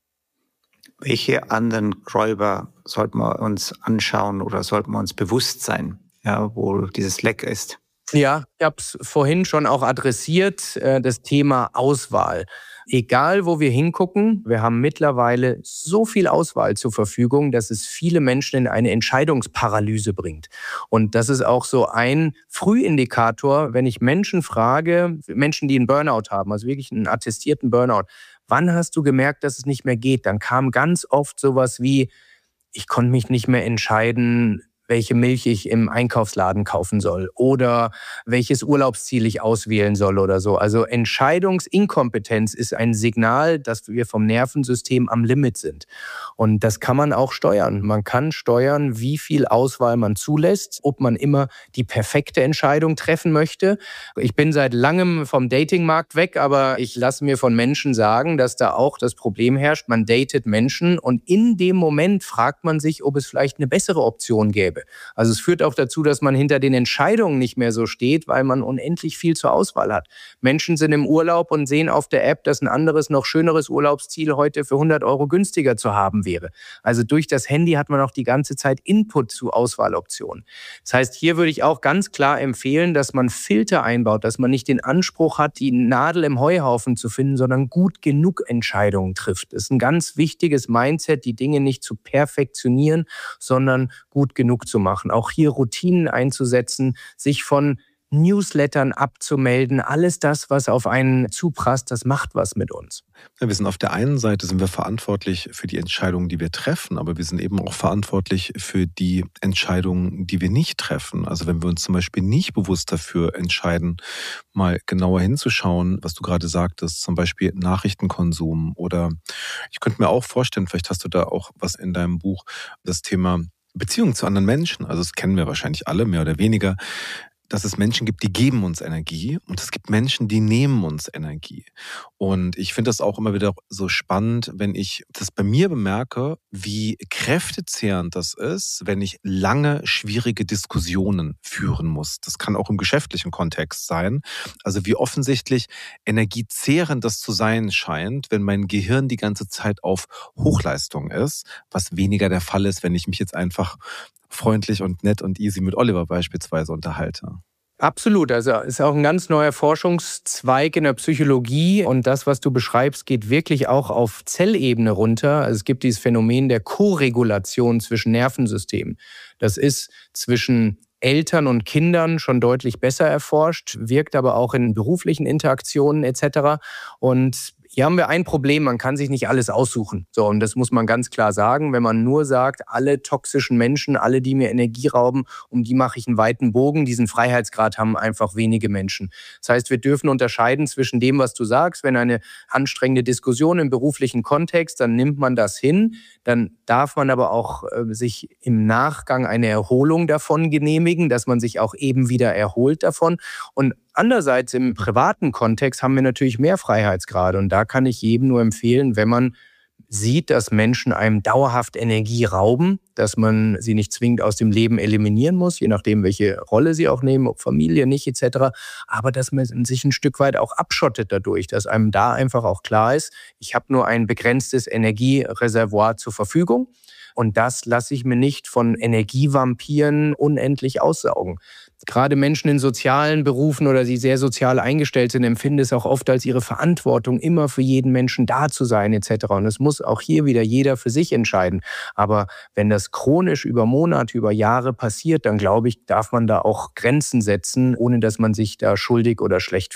Welche anderen Räuber sollten wir uns anschauen oder sollten wir uns bewusst sein, ja, wo dieses Leck ist? Ja, ich habe es vorhin schon auch adressiert, das Thema Auswahl. Egal, wo wir hingucken, wir haben mittlerweile so viel Auswahl zur Verfügung, dass es viele Menschen in eine Entscheidungsparalyse bringt. Und das ist auch so ein Frühindikator, wenn ich Menschen frage, Menschen, die einen Burnout haben, also wirklich einen attestierten Burnout, wann hast du gemerkt, dass es nicht mehr geht? Dann kam ganz oft sowas wie, ich konnte mich nicht mehr entscheiden, welche Milch ich im Einkaufsladen kaufen soll oder welches Urlaubsziel ich auswählen soll oder so. Also Entscheidungsinkompetenz ist ein Signal, dass wir vom Nervensystem am Limit sind. Und das kann man auch steuern. Man kann steuern, wie viel Auswahl man zulässt, ob man immer die perfekte Entscheidung treffen möchte. Ich bin seit langem vom Datingmarkt weg, aber ich lasse mir von Menschen sagen, dass da auch das Problem herrscht, man datet Menschen und in dem Moment fragt man sich, ob es vielleicht eine bessere Option gäbe. Also es führt auch dazu, dass man hinter den Entscheidungen nicht mehr so steht, weil man unendlich viel zur Auswahl hat. Menschen sind im Urlaub und sehen auf der App, dass ein anderes, noch schöneres Urlaubsziel heute für hundert Euro günstiger zu haben wäre. Also durch das Handy hat man auch die ganze Zeit Input zu Auswahloptionen. Das heißt, hier würde ich auch ganz klar empfehlen, dass man Filter einbaut, dass man nicht den Anspruch hat, die Nadel im Heuhaufen zu finden, sondern gut genug Entscheidungen trifft. Das ist ein ganz wichtiges Mindset, die Dinge nicht zu perfektionieren, sondern gut genug zu machen. Auch hier Routinen einzusetzen, sich von Newslettern abzumelden, alles das, was auf einen zuprasst, das macht was mit uns. Ja, wir sind auf der einen Seite sind wir verantwortlich für die Entscheidungen, die wir treffen, aber wir sind eben auch verantwortlich für die Entscheidungen, die wir nicht treffen. Also wenn wir uns zum Beispiel nicht bewusst dafür entscheiden, mal genauer hinzuschauen, was du gerade sagtest, zum Beispiel Nachrichtenkonsum oder ich könnte mir auch vorstellen, vielleicht hast du da auch was in deinem Buch, das Thema Beziehung zu anderen Menschen, also das kennen wir wahrscheinlich alle, mehr oder weniger, dass es Menschen gibt, die geben uns Energie und es gibt Menschen, die nehmen uns Energie. Und ich finde das auch immer wieder so spannend, wenn ich das bei mir bemerke, wie kräftezehrend das ist, wenn ich lange schwierige Diskussionen führen muss. Das kann auch im geschäftlichen Kontext sein. Also wie offensichtlich energiezehrend das zu sein scheint, wenn mein Gehirn die ganze Zeit auf Hochleistung ist, was weniger der Fall ist, wenn ich mich jetzt einfach freundlich und nett und easy mit Oliver beispielsweise unterhalte. Absolut, also ist auch ein ganz neuer Forschungszweig in der Psychologie und das, was du beschreibst, geht wirklich auch auf Zellebene runter. Also es gibt dieses Phänomen der Koregulation zwischen Nervensystemen. Das ist zwischen Eltern und Kindern schon deutlich besser erforscht, wirkt aber auch in beruflichen Interaktionen et cetera. Und hier haben wir ein Problem, man kann sich nicht alles aussuchen. So, und das muss man ganz klar sagen. Wenn man nur sagt, alle toxischen Menschen, alle, die mir Energie rauben, um die mache ich einen weiten Bogen, diesen Freiheitsgrad haben einfach wenige Menschen. Das heißt, wir dürfen unterscheiden zwischen dem, was du sagst. Wenn eine anstrengende Diskussion im beruflichen Kontext, dann nimmt man das hin. Dann darf man aber auch äh, sich im Nachgang eine Erholung davon genehmigen, dass man sich auch eben wieder erholt davon. Und andererseits im privaten Kontext haben wir natürlich mehr Freiheitsgrade und da kann ich jedem nur empfehlen, wenn man sieht, dass Menschen einem dauerhaft Energie rauben, dass man sie nicht zwingend aus dem Leben eliminieren muss, je nachdem, welche Rolle sie auch nehmen, ob Familie, nicht et cetera, aber dass man sich ein Stück weit auch abschottet dadurch, dass einem da einfach auch klar ist, ich habe nur ein begrenztes Energiereservoir zur Verfügung. Und das lasse ich mir nicht von Energievampiren unendlich aussaugen. Gerade Menschen in sozialen Berufen oder die sehr sozial eingestellt sind, empfinden es auch oft als ihre Verantwortung, immer für jeden Menschen da zu sein et cetera. Und es muss auch hier wieder jeder für sich entscheiden. Aber wenn das chronisch über Monate, über Jahre passiert, dann glaube ich, darf man da auch Grenzen setzen, ohne dass man sich da schuldig oder schlecht fühlt.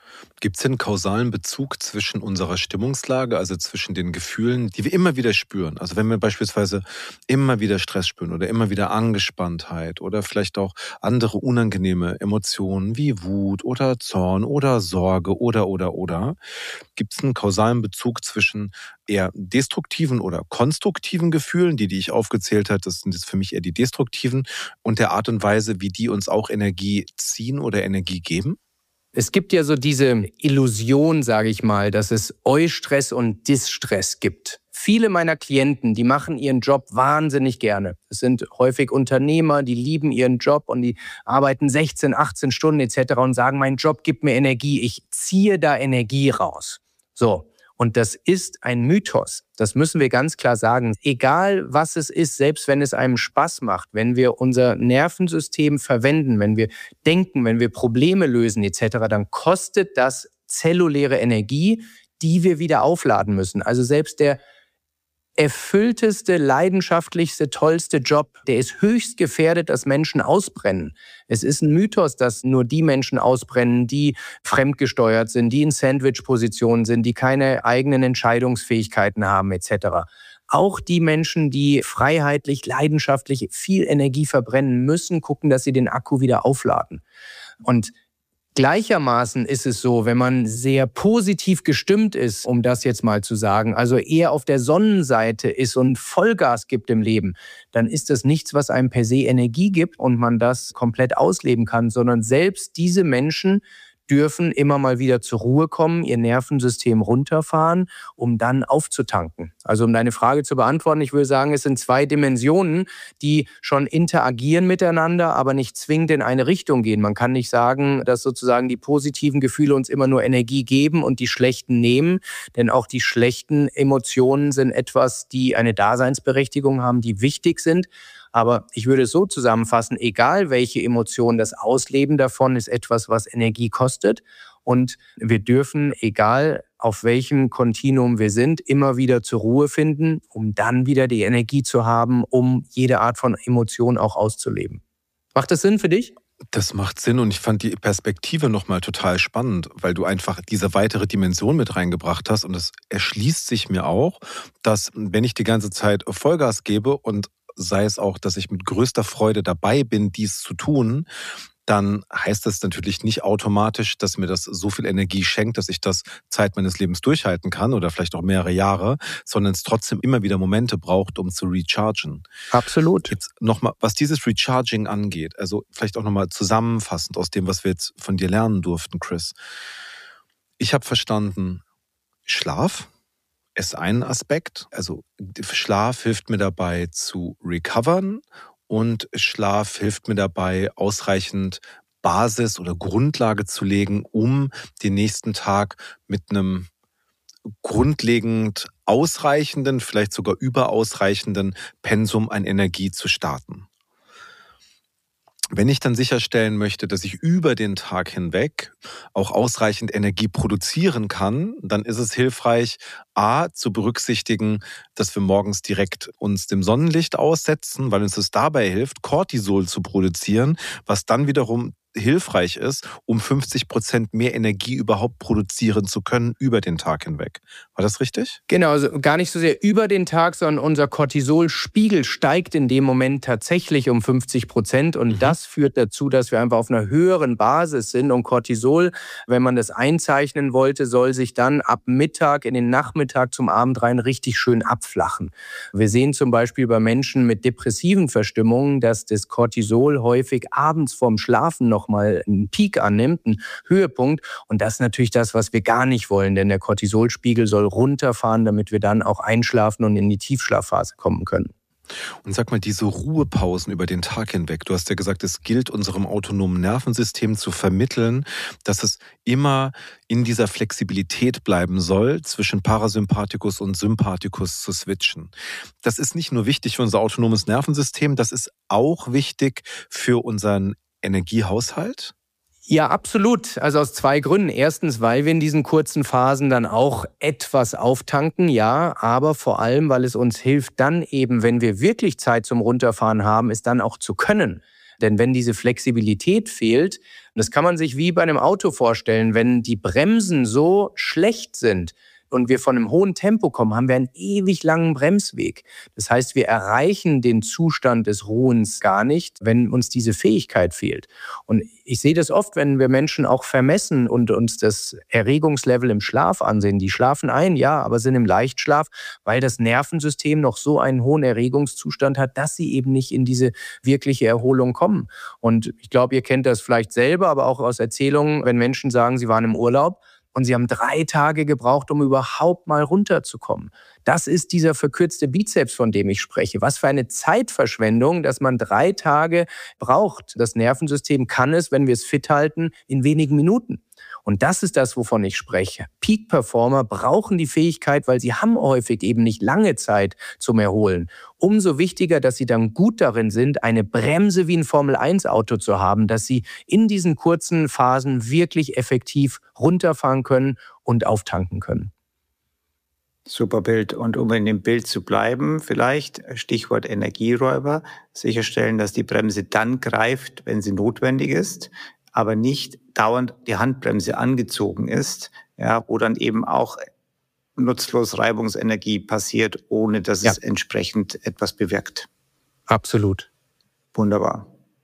Gibt es einen kausalen Bezug zwischen unserer Stimmungslage, also zwischen den Gefühlen, die wir immer wieder spüren? Also wenn wir beispielsweise immer wieder Stress spüren oder immer wieder Angespanntheit oder vielleicht auch andere unangenehme Emotionen wie Wut oder Zorn oder Sorge oder, oder, oder, gibt es einen kausalen Bezug zwischen eher destruktiven oder konstruktiven Gefühlen, die, die ich aufgezählt habe, das sind jetzt für mich eher die destruktiven, und der Art und Weise, wie die uns auch Energie ziehen oder Energie geben? Es gibt ja so diese Illusion, sage ich mal, dass es Eustress und Distress gibt. Viele meiner Klienten, die machen ihren Job wahnsinnig gerne. Es sind häufig Unternehmer, die lieben ihren Job und die arbeiten sechzehn, achtzehn Stunden et cetera und sagen, mein Job gibt mir Energie, ich ziehe da Energie raus. So. Und das ist ein Mythos. Das müssen wir ganz klar sagen. Egal was es ist, selbst wenn es einem Spaß macht, wenn wir unser Nervensystem verwenden, wenn wir denken, wenn wir Probleme lösen et cetera, dann kostet das zelluläre Energie, die wir wieder aufladen müssen. Also selbst der erfüllteste, leidenschaftlichste, tollste Job, der ist höchst gefährdet, dass Menschen ausbrennen. Es ist ein Mythos, dass nur die Menschen ausbrennen, die fremdgesteuert sind, die in Sandwich-Positionen sind, die keine eigenen Entscheidungsfähigkeiten haben et cetera. Auch die Menschen, die freiheitlich, leidenschaftlich viel Energie verbrennen müssen, gucken, dass sie den Akku wieder aufladen. Und gleichermaßen ist es so, wenn man sehr positiv gestimmt ist, um das jetzt mal zu sagen, also eher auf der Sonnenseite ist und Vollgas gibt im Leben, dann ist das nichts, was einem per se Energie gibt und man das komplett ausleben kann, sondern selbst diese Menschen dürfen immer mal wieder zur Ruhe kommen, ihr Nervensystem runterfahren, um dann aufzutanken. Also um deine Frage zu beantworten, ich würde sagen, es sind zwei Dimensionen, die schon interagieren miteinander, aber nicht zwingend in eine Richtung gehen. Man kann nicht sagen, dass sozusagen die positiven Gefühle uns immer nur Energie geben und die schlechten nehmen, denn auch die schlechten Emotionen sind etwas, die eine Daseinsberechtigung haben, die wichtig sind. Aber ich würde es so zusammenfassen, egal welche Emotion, das Ausleben davon ist etwas, was Energie kostet. Und wir dürfen, egal auf welchem Kontinuum wir sind, immer wieder zur Ruhe finden, um dann wieder die Energie zu haben, um jede Art von Emotion auch auszuleben. Macht das Sinn für dich? Das macht Sinn und ich fand die Perspektive nochmal total spannend, weil du einfach diese weitere Dimension mit reingebracht hast und es erschließt sich mir auch, dass wenn ich die ganze Zeit Vollgas gebe und sei es auch, dass ich mit größter Freude dabei bin, dies zu tun, dann heißt das natürlich nicht automatisch, dass mir das so viel Energie schenkt, dass ich das Zeit meines Lebens durchhalten kann oder vielleicht auch mehrere Jahre, sondern es trotzdem immer wieder Momente braucht, um zu rechargen. Absolut. Jetzt nochmal, was dieses Recharging angeht, also vielleicht auch nochmal zusammenfassend aus dem, was wir jetzt von dir lernen durften, Chris. Ich habe verstanden, Schlaf ist ein Aspekt. Also Schlaf hilft mir dabei zu recovern und Schlaf hilft mir dabei, ausreichend Basis oder Grundlage zu legen, um den nächsten Tag mit einem grundlegend ausreichenden, vielleicht sogar überausreichenden Pensum an Energie zu starten. Wenn ich dann sicherstellen möchte, dass ich über den Tag hinweg auch ausreichend Energie produzieren kann, dann ist es hilfreich, a, zu berücksichtigen, dass wir morgens direkt uns dem Sonnenlicht aussetzen, weil uns es dabei hilft, Cortisol zu produzieren, was dann wiederum hilfreich ist, um fünfzig Prozent mehr Energie überhaupt produzieren zu können über den Tag hinweg. War das richtig? Genau, also gar nicht so sehr über den Tag, sondern unser Cortisolspiegel steigt in dem Moment tatsächlich um fünfzig Prozent und mhm. das führt dazu, dass wir einfach auf einer höheren Basis sind und Cortisol, wenn man das einzeichnen wollte, soll sich dann ab Mittag in den Nachmittag zum Abend rein richtig schön abflachen. Wir sehen zum Beispiel bei Menschen mit depressiven Verstimmungen, dass das Cortisol häufig abends vorm Schlafen noch mal einen Peak annimmt, einen Höhepunkt. Und das ist natürlich das, was wir gar nicht wollen, denn der Cortisolspiegel soll runterfahren, damit wir dann auch einschlafen und in die Tiefschlafphase kommen können. Und sag mal, diese Ruhepausen über den Tag hinweg, du hast ja gesagt, es gilt unserem autonomen Nervensystem zu vermitteln, dass es immer in dieser Flexibilität bleiben soll, zwischen Parasympathikus und Sympathikus zu switchen. Das ist nicht nur wichtig für unser autonomes Nervensystem, das ist auch wichtig für unseren Energiehaushalt? Ja, absolut. Also aus zwei Gründen. Erstens, weil wir in diesen kurzen Phasen dann auch etwas auftanken, ja, aber vor allem, weil es uns hilft, dann eben, wenn wir wirklich Zeit zum Runterfahren haben, es dann auch zu können. Denn wenn diese Flexibilität fehlt, das kann man sich wie bei einem Auto vorstellen, wenn die Bremsen so schlecht sind, und wir von einem hohen Tempo kommen, haben wir einen ewig langen Bremsweg. Das heißt, wir erreichen den Zustand des Ruhens gar nicht, wenn uns diese Fähigkeit fehlt. Und ich sehe das oft, wenn wir Menschen auch vermessen und uns das Erregungslevel im Schlaf ansehen. Die schlafen ein, ja, aber sind im Leichtschlaf, weil das Nervensystem noch so einen hohen Erregungszustand hat, dass sie eben nicht in diese wirkliche Erholung kommen. Und ich glaube, ihr kennt das vielleicht selber, aber auch aus Erzählungen, wenn Menschen sagen, sie waren im Urlaub, und sie haben drei Tage gebraucht, um überhaupt mal runterzukommen. Das ist dieser verkürzte Bizeps, von dem ich spreche. Was für eine Zeitverschwendung, dass man drei Tage braucht. Das Nervensystem kann es, wenn wir es fit halten, in wenigen Minuten. Und das ist das, wovon ich spreche. Peak-Performer brauchen die Fähigkeit, weil sie haben häufig eben nicht lange Zeit zum Erholen. Umso wichtiger, dass sie dann gut darin sind, eine Bremse wie ein Formel eins Auto zu haben, dass sie in diesen kurzen Phasen wirklich effektiv runterfahren können und auftanken können. Super Bild. Und um in dem Bild zu bleiben, vielleicht Stichwort Energieräuber, sicherstellen, dass die Bremse dann greift, wenn sie notwendig ist, aber nicht dauernd die Handbremse angezogen ist, ja, wo dann eben auch nutzlos Reibungsenergie passiert, ohne dass ja. es entsprechend etwas bewirkt. Absolut. Wunderbar.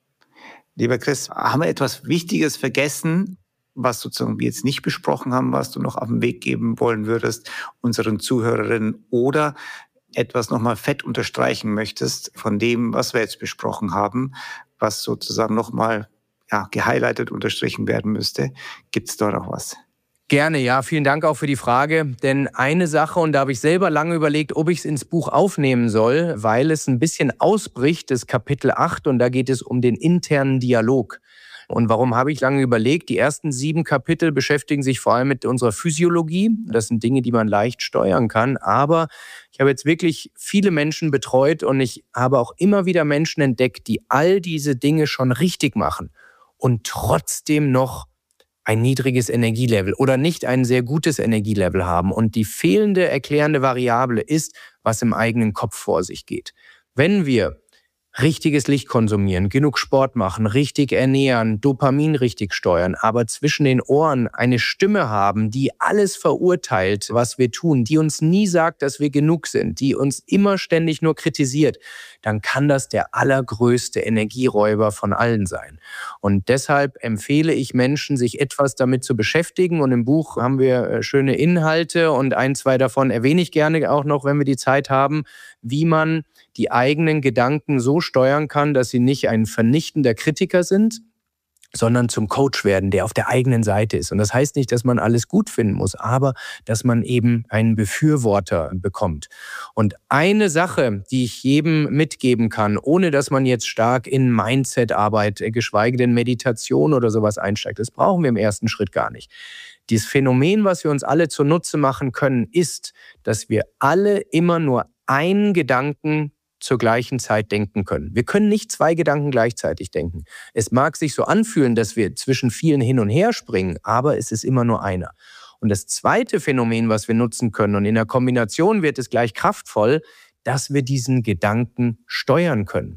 Lieber Chris, haben wir etwas Wichtiges vergessen, was sozusagen wir jetzt nicht besprochen haben, was du noch auf den Weg geben wollen würdest, unseren Zuhörerinnen, oder etwas nochmal fett unterstreichen möchtest von dem, was wir jetzt besprochen haben, was sozusagen nochmal ja, gehighlightet, unterstrichen werden müsste? Gibt es da noch was? Gerne, ja. Vielen Dank auch für die Frage. Denn eine Sache, und da habe ich selber lange überlegt, ob ich es ins Buch aufnehmen soll, weil es ein bisschen ausbricht, das Kapitel acht, und da geht es um den internen Dialog. Und warum habe ich lange überlegt? Die ersten sieben Kapitel beschäftigen sich vor allem mit unserer Physiologie. Das sind Dinge, die man leicht steuern kann. Aber ich habe jetzt wirklich viele Menschen betreut und ich habe auch immer wieder Menschen entdeckt, die all diese Dinge schon richtig machen und trotzdem noch ein niedriges Energielevel oder nicht ein sehr gutes Energielevel haben. Und die fehlende erklärende Variable ist, was im eigenen Kopf vor sich geht. Wenn wir richtiges Licht konsumieren, genug Sport machen, richtig ernähren, Dopamin richtig steuern, aber zwischen den Ohren eine Stimme haben, die alles verurteilt, was wir tun, die uns nie sagt, dass wir genug sind, die uns immer ständig nur kritisiert, dann kann das der allergrößte Energieräuber von allen sein. Und deshalb empfehle ich Menschen, sich etwas damit zu beschäftigen. Und im Buch haben wir schöne Inhalte und ein, zwei davon erwähne ich gerne auch noch, wenn wir die Zeit haben, wie man die eigenen Gedanken so steuern kann, dass sie nicht ein vernichtender Kritiker sind, sondern zum Coach werden, der auf der eigenen Seite ist. Und das heißt nicht, dass man alles gut finden muss, aber dass man eben einen Befürworter bekommt. Und eine Sache, die ich jedem mitgeben kann, ohne dass man jetzt stark in Mindset-Arbeit, geschweige denn Meditation oder sowas einsteigt, das brauchen wir im ersten Schritt gar nicht. Dieses Phänomen, was wir uns alle zunutze machen können, ist, dass wir alle immer nur einen Gedanken zur gleichen Zeit denken können. Wir können nicht zwei Gedanken gleichzeitig denken. Es mag sich so anfühlen, dass wir zwischen vielen hin und her springen, aber es ist immer nur einer. Und das zweite Phänomen, was wir nutzen können, und in der Kombination wird es gleich kraftvoll, dass wir diesen Gedanken steuern können.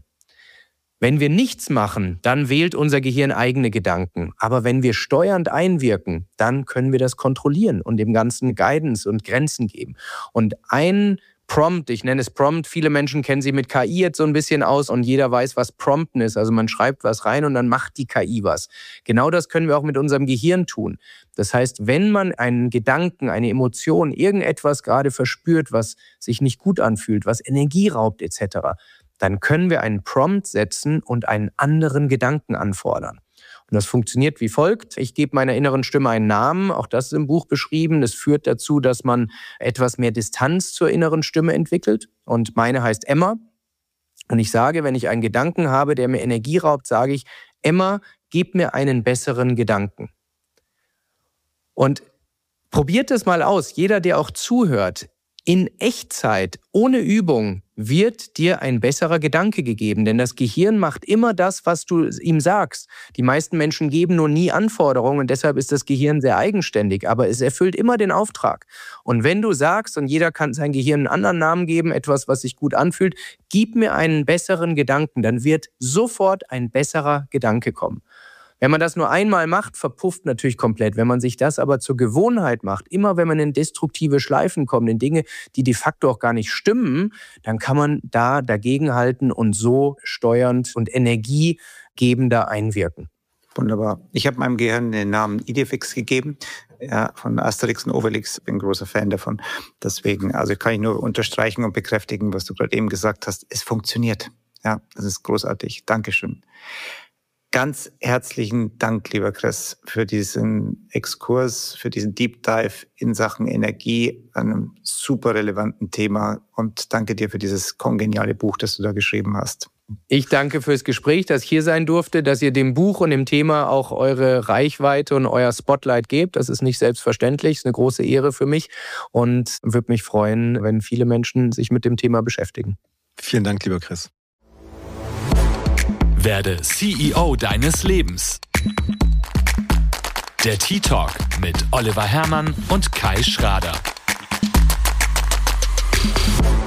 Wenn wir nichts machen, dann wählt unser Gehirn eigene Gedanken. Aber wenn wir steuernd einwirken, dann können wir das kontrollieren und dem Ganzen Guidance und Grenzen geben. Und ein Prompt, ich nenne es Prompt, viele Menschen kennen sie mit K I jetzt so ein bisschen aus und jeder weiß, was Prompten ist. Also man schreibt was rein und dann macht die K I was. Genau das können wir auch mit unserem Gehirn tun. Das heißt, wenn man einen Gedanken, eine Emotion, irgendetwas gerade verspürt, was sich nicht gut anfühlt, was Energie raubt et cetera, dann können wir einen Prompt setzen und einen anderen Gedanken anfordern. Und das funktioniert wie folgt. Ich gebe meiner inneren Stimme einen Namen, auch das ist im Buch beschrieben. Das führt dazu, dass man etwas mehr Distanz zur inneren Stimme entwickelt. Und meine heißt Emma. Und ich sage, wenn ich einen Gedanken habe, der mir Energie raubt, sage ich, Emma, gib mir einen besseren Gedanken. Und probiert es mal aus. Jeder, der auch zuhört, In Echtzeit, ohne Übung, wird dir ein besserer Gedanke gegeben. Denn das Gehirn macht immer das, was du ihm sagst. Die meisten Menschen geben nur nie Anforderungen und deshalb ist das Gehirn sehr eigenständig. Aber es erfüllt immer den Auftrag. Und wenn du sagst, und jeder kann sein Gehirn einen anderen Namen geben, etwas, was sich gut anfühlt, gib mir einen besseren Gedanken, dann wird sofort ein besserer Gedanke kommen. Wenn man das nur einmal macht, verpufft natürlich komplett. Wenn man sich das aber zur Gewohnheit macht, immer wenn man in destruktive Schleifen kommt, in Dinge, die de facto auch gar nicht stimmen, dann kann man da dagegenhalten und so steuernd und energiegebender einwirken. Wunderbar. Ich habe meinem Gehirn den Namen Idefix gegeben, ja, von Asterix und Obelix. Bin ein großer Fan davon. Deswegen, also kann ich nur unterstreichen und bekräftigen, was du gerade eben gesagt hast. Es funktioniert. Ja, das ist großartig. Dankeschön. Ganz herzlichen Dank, lieber Chris, für diesen Exkurs, für diesen Deep Dive in Sachen Energie, einem super relevanten Thema. Und danke dir für dieses kongeniale Buch, das du da geschrieben hast. Ich danke fürs Gespräch, dass ich hier sein durfte, dass ihr dem Buch und dem Thema auch eure Reichweite und euer Spotlight gebt. Das ist nicht selbstverständlich, das ist eine große Ehre für mich und würde mich freuen, wenn viele Menschen sich mit dem Thema beschäftigen. Vielen Dank, lieber Chris. Werde C E O deines Lebens. Der Tea Talk mit Oliver Hermann und Kai Schrader.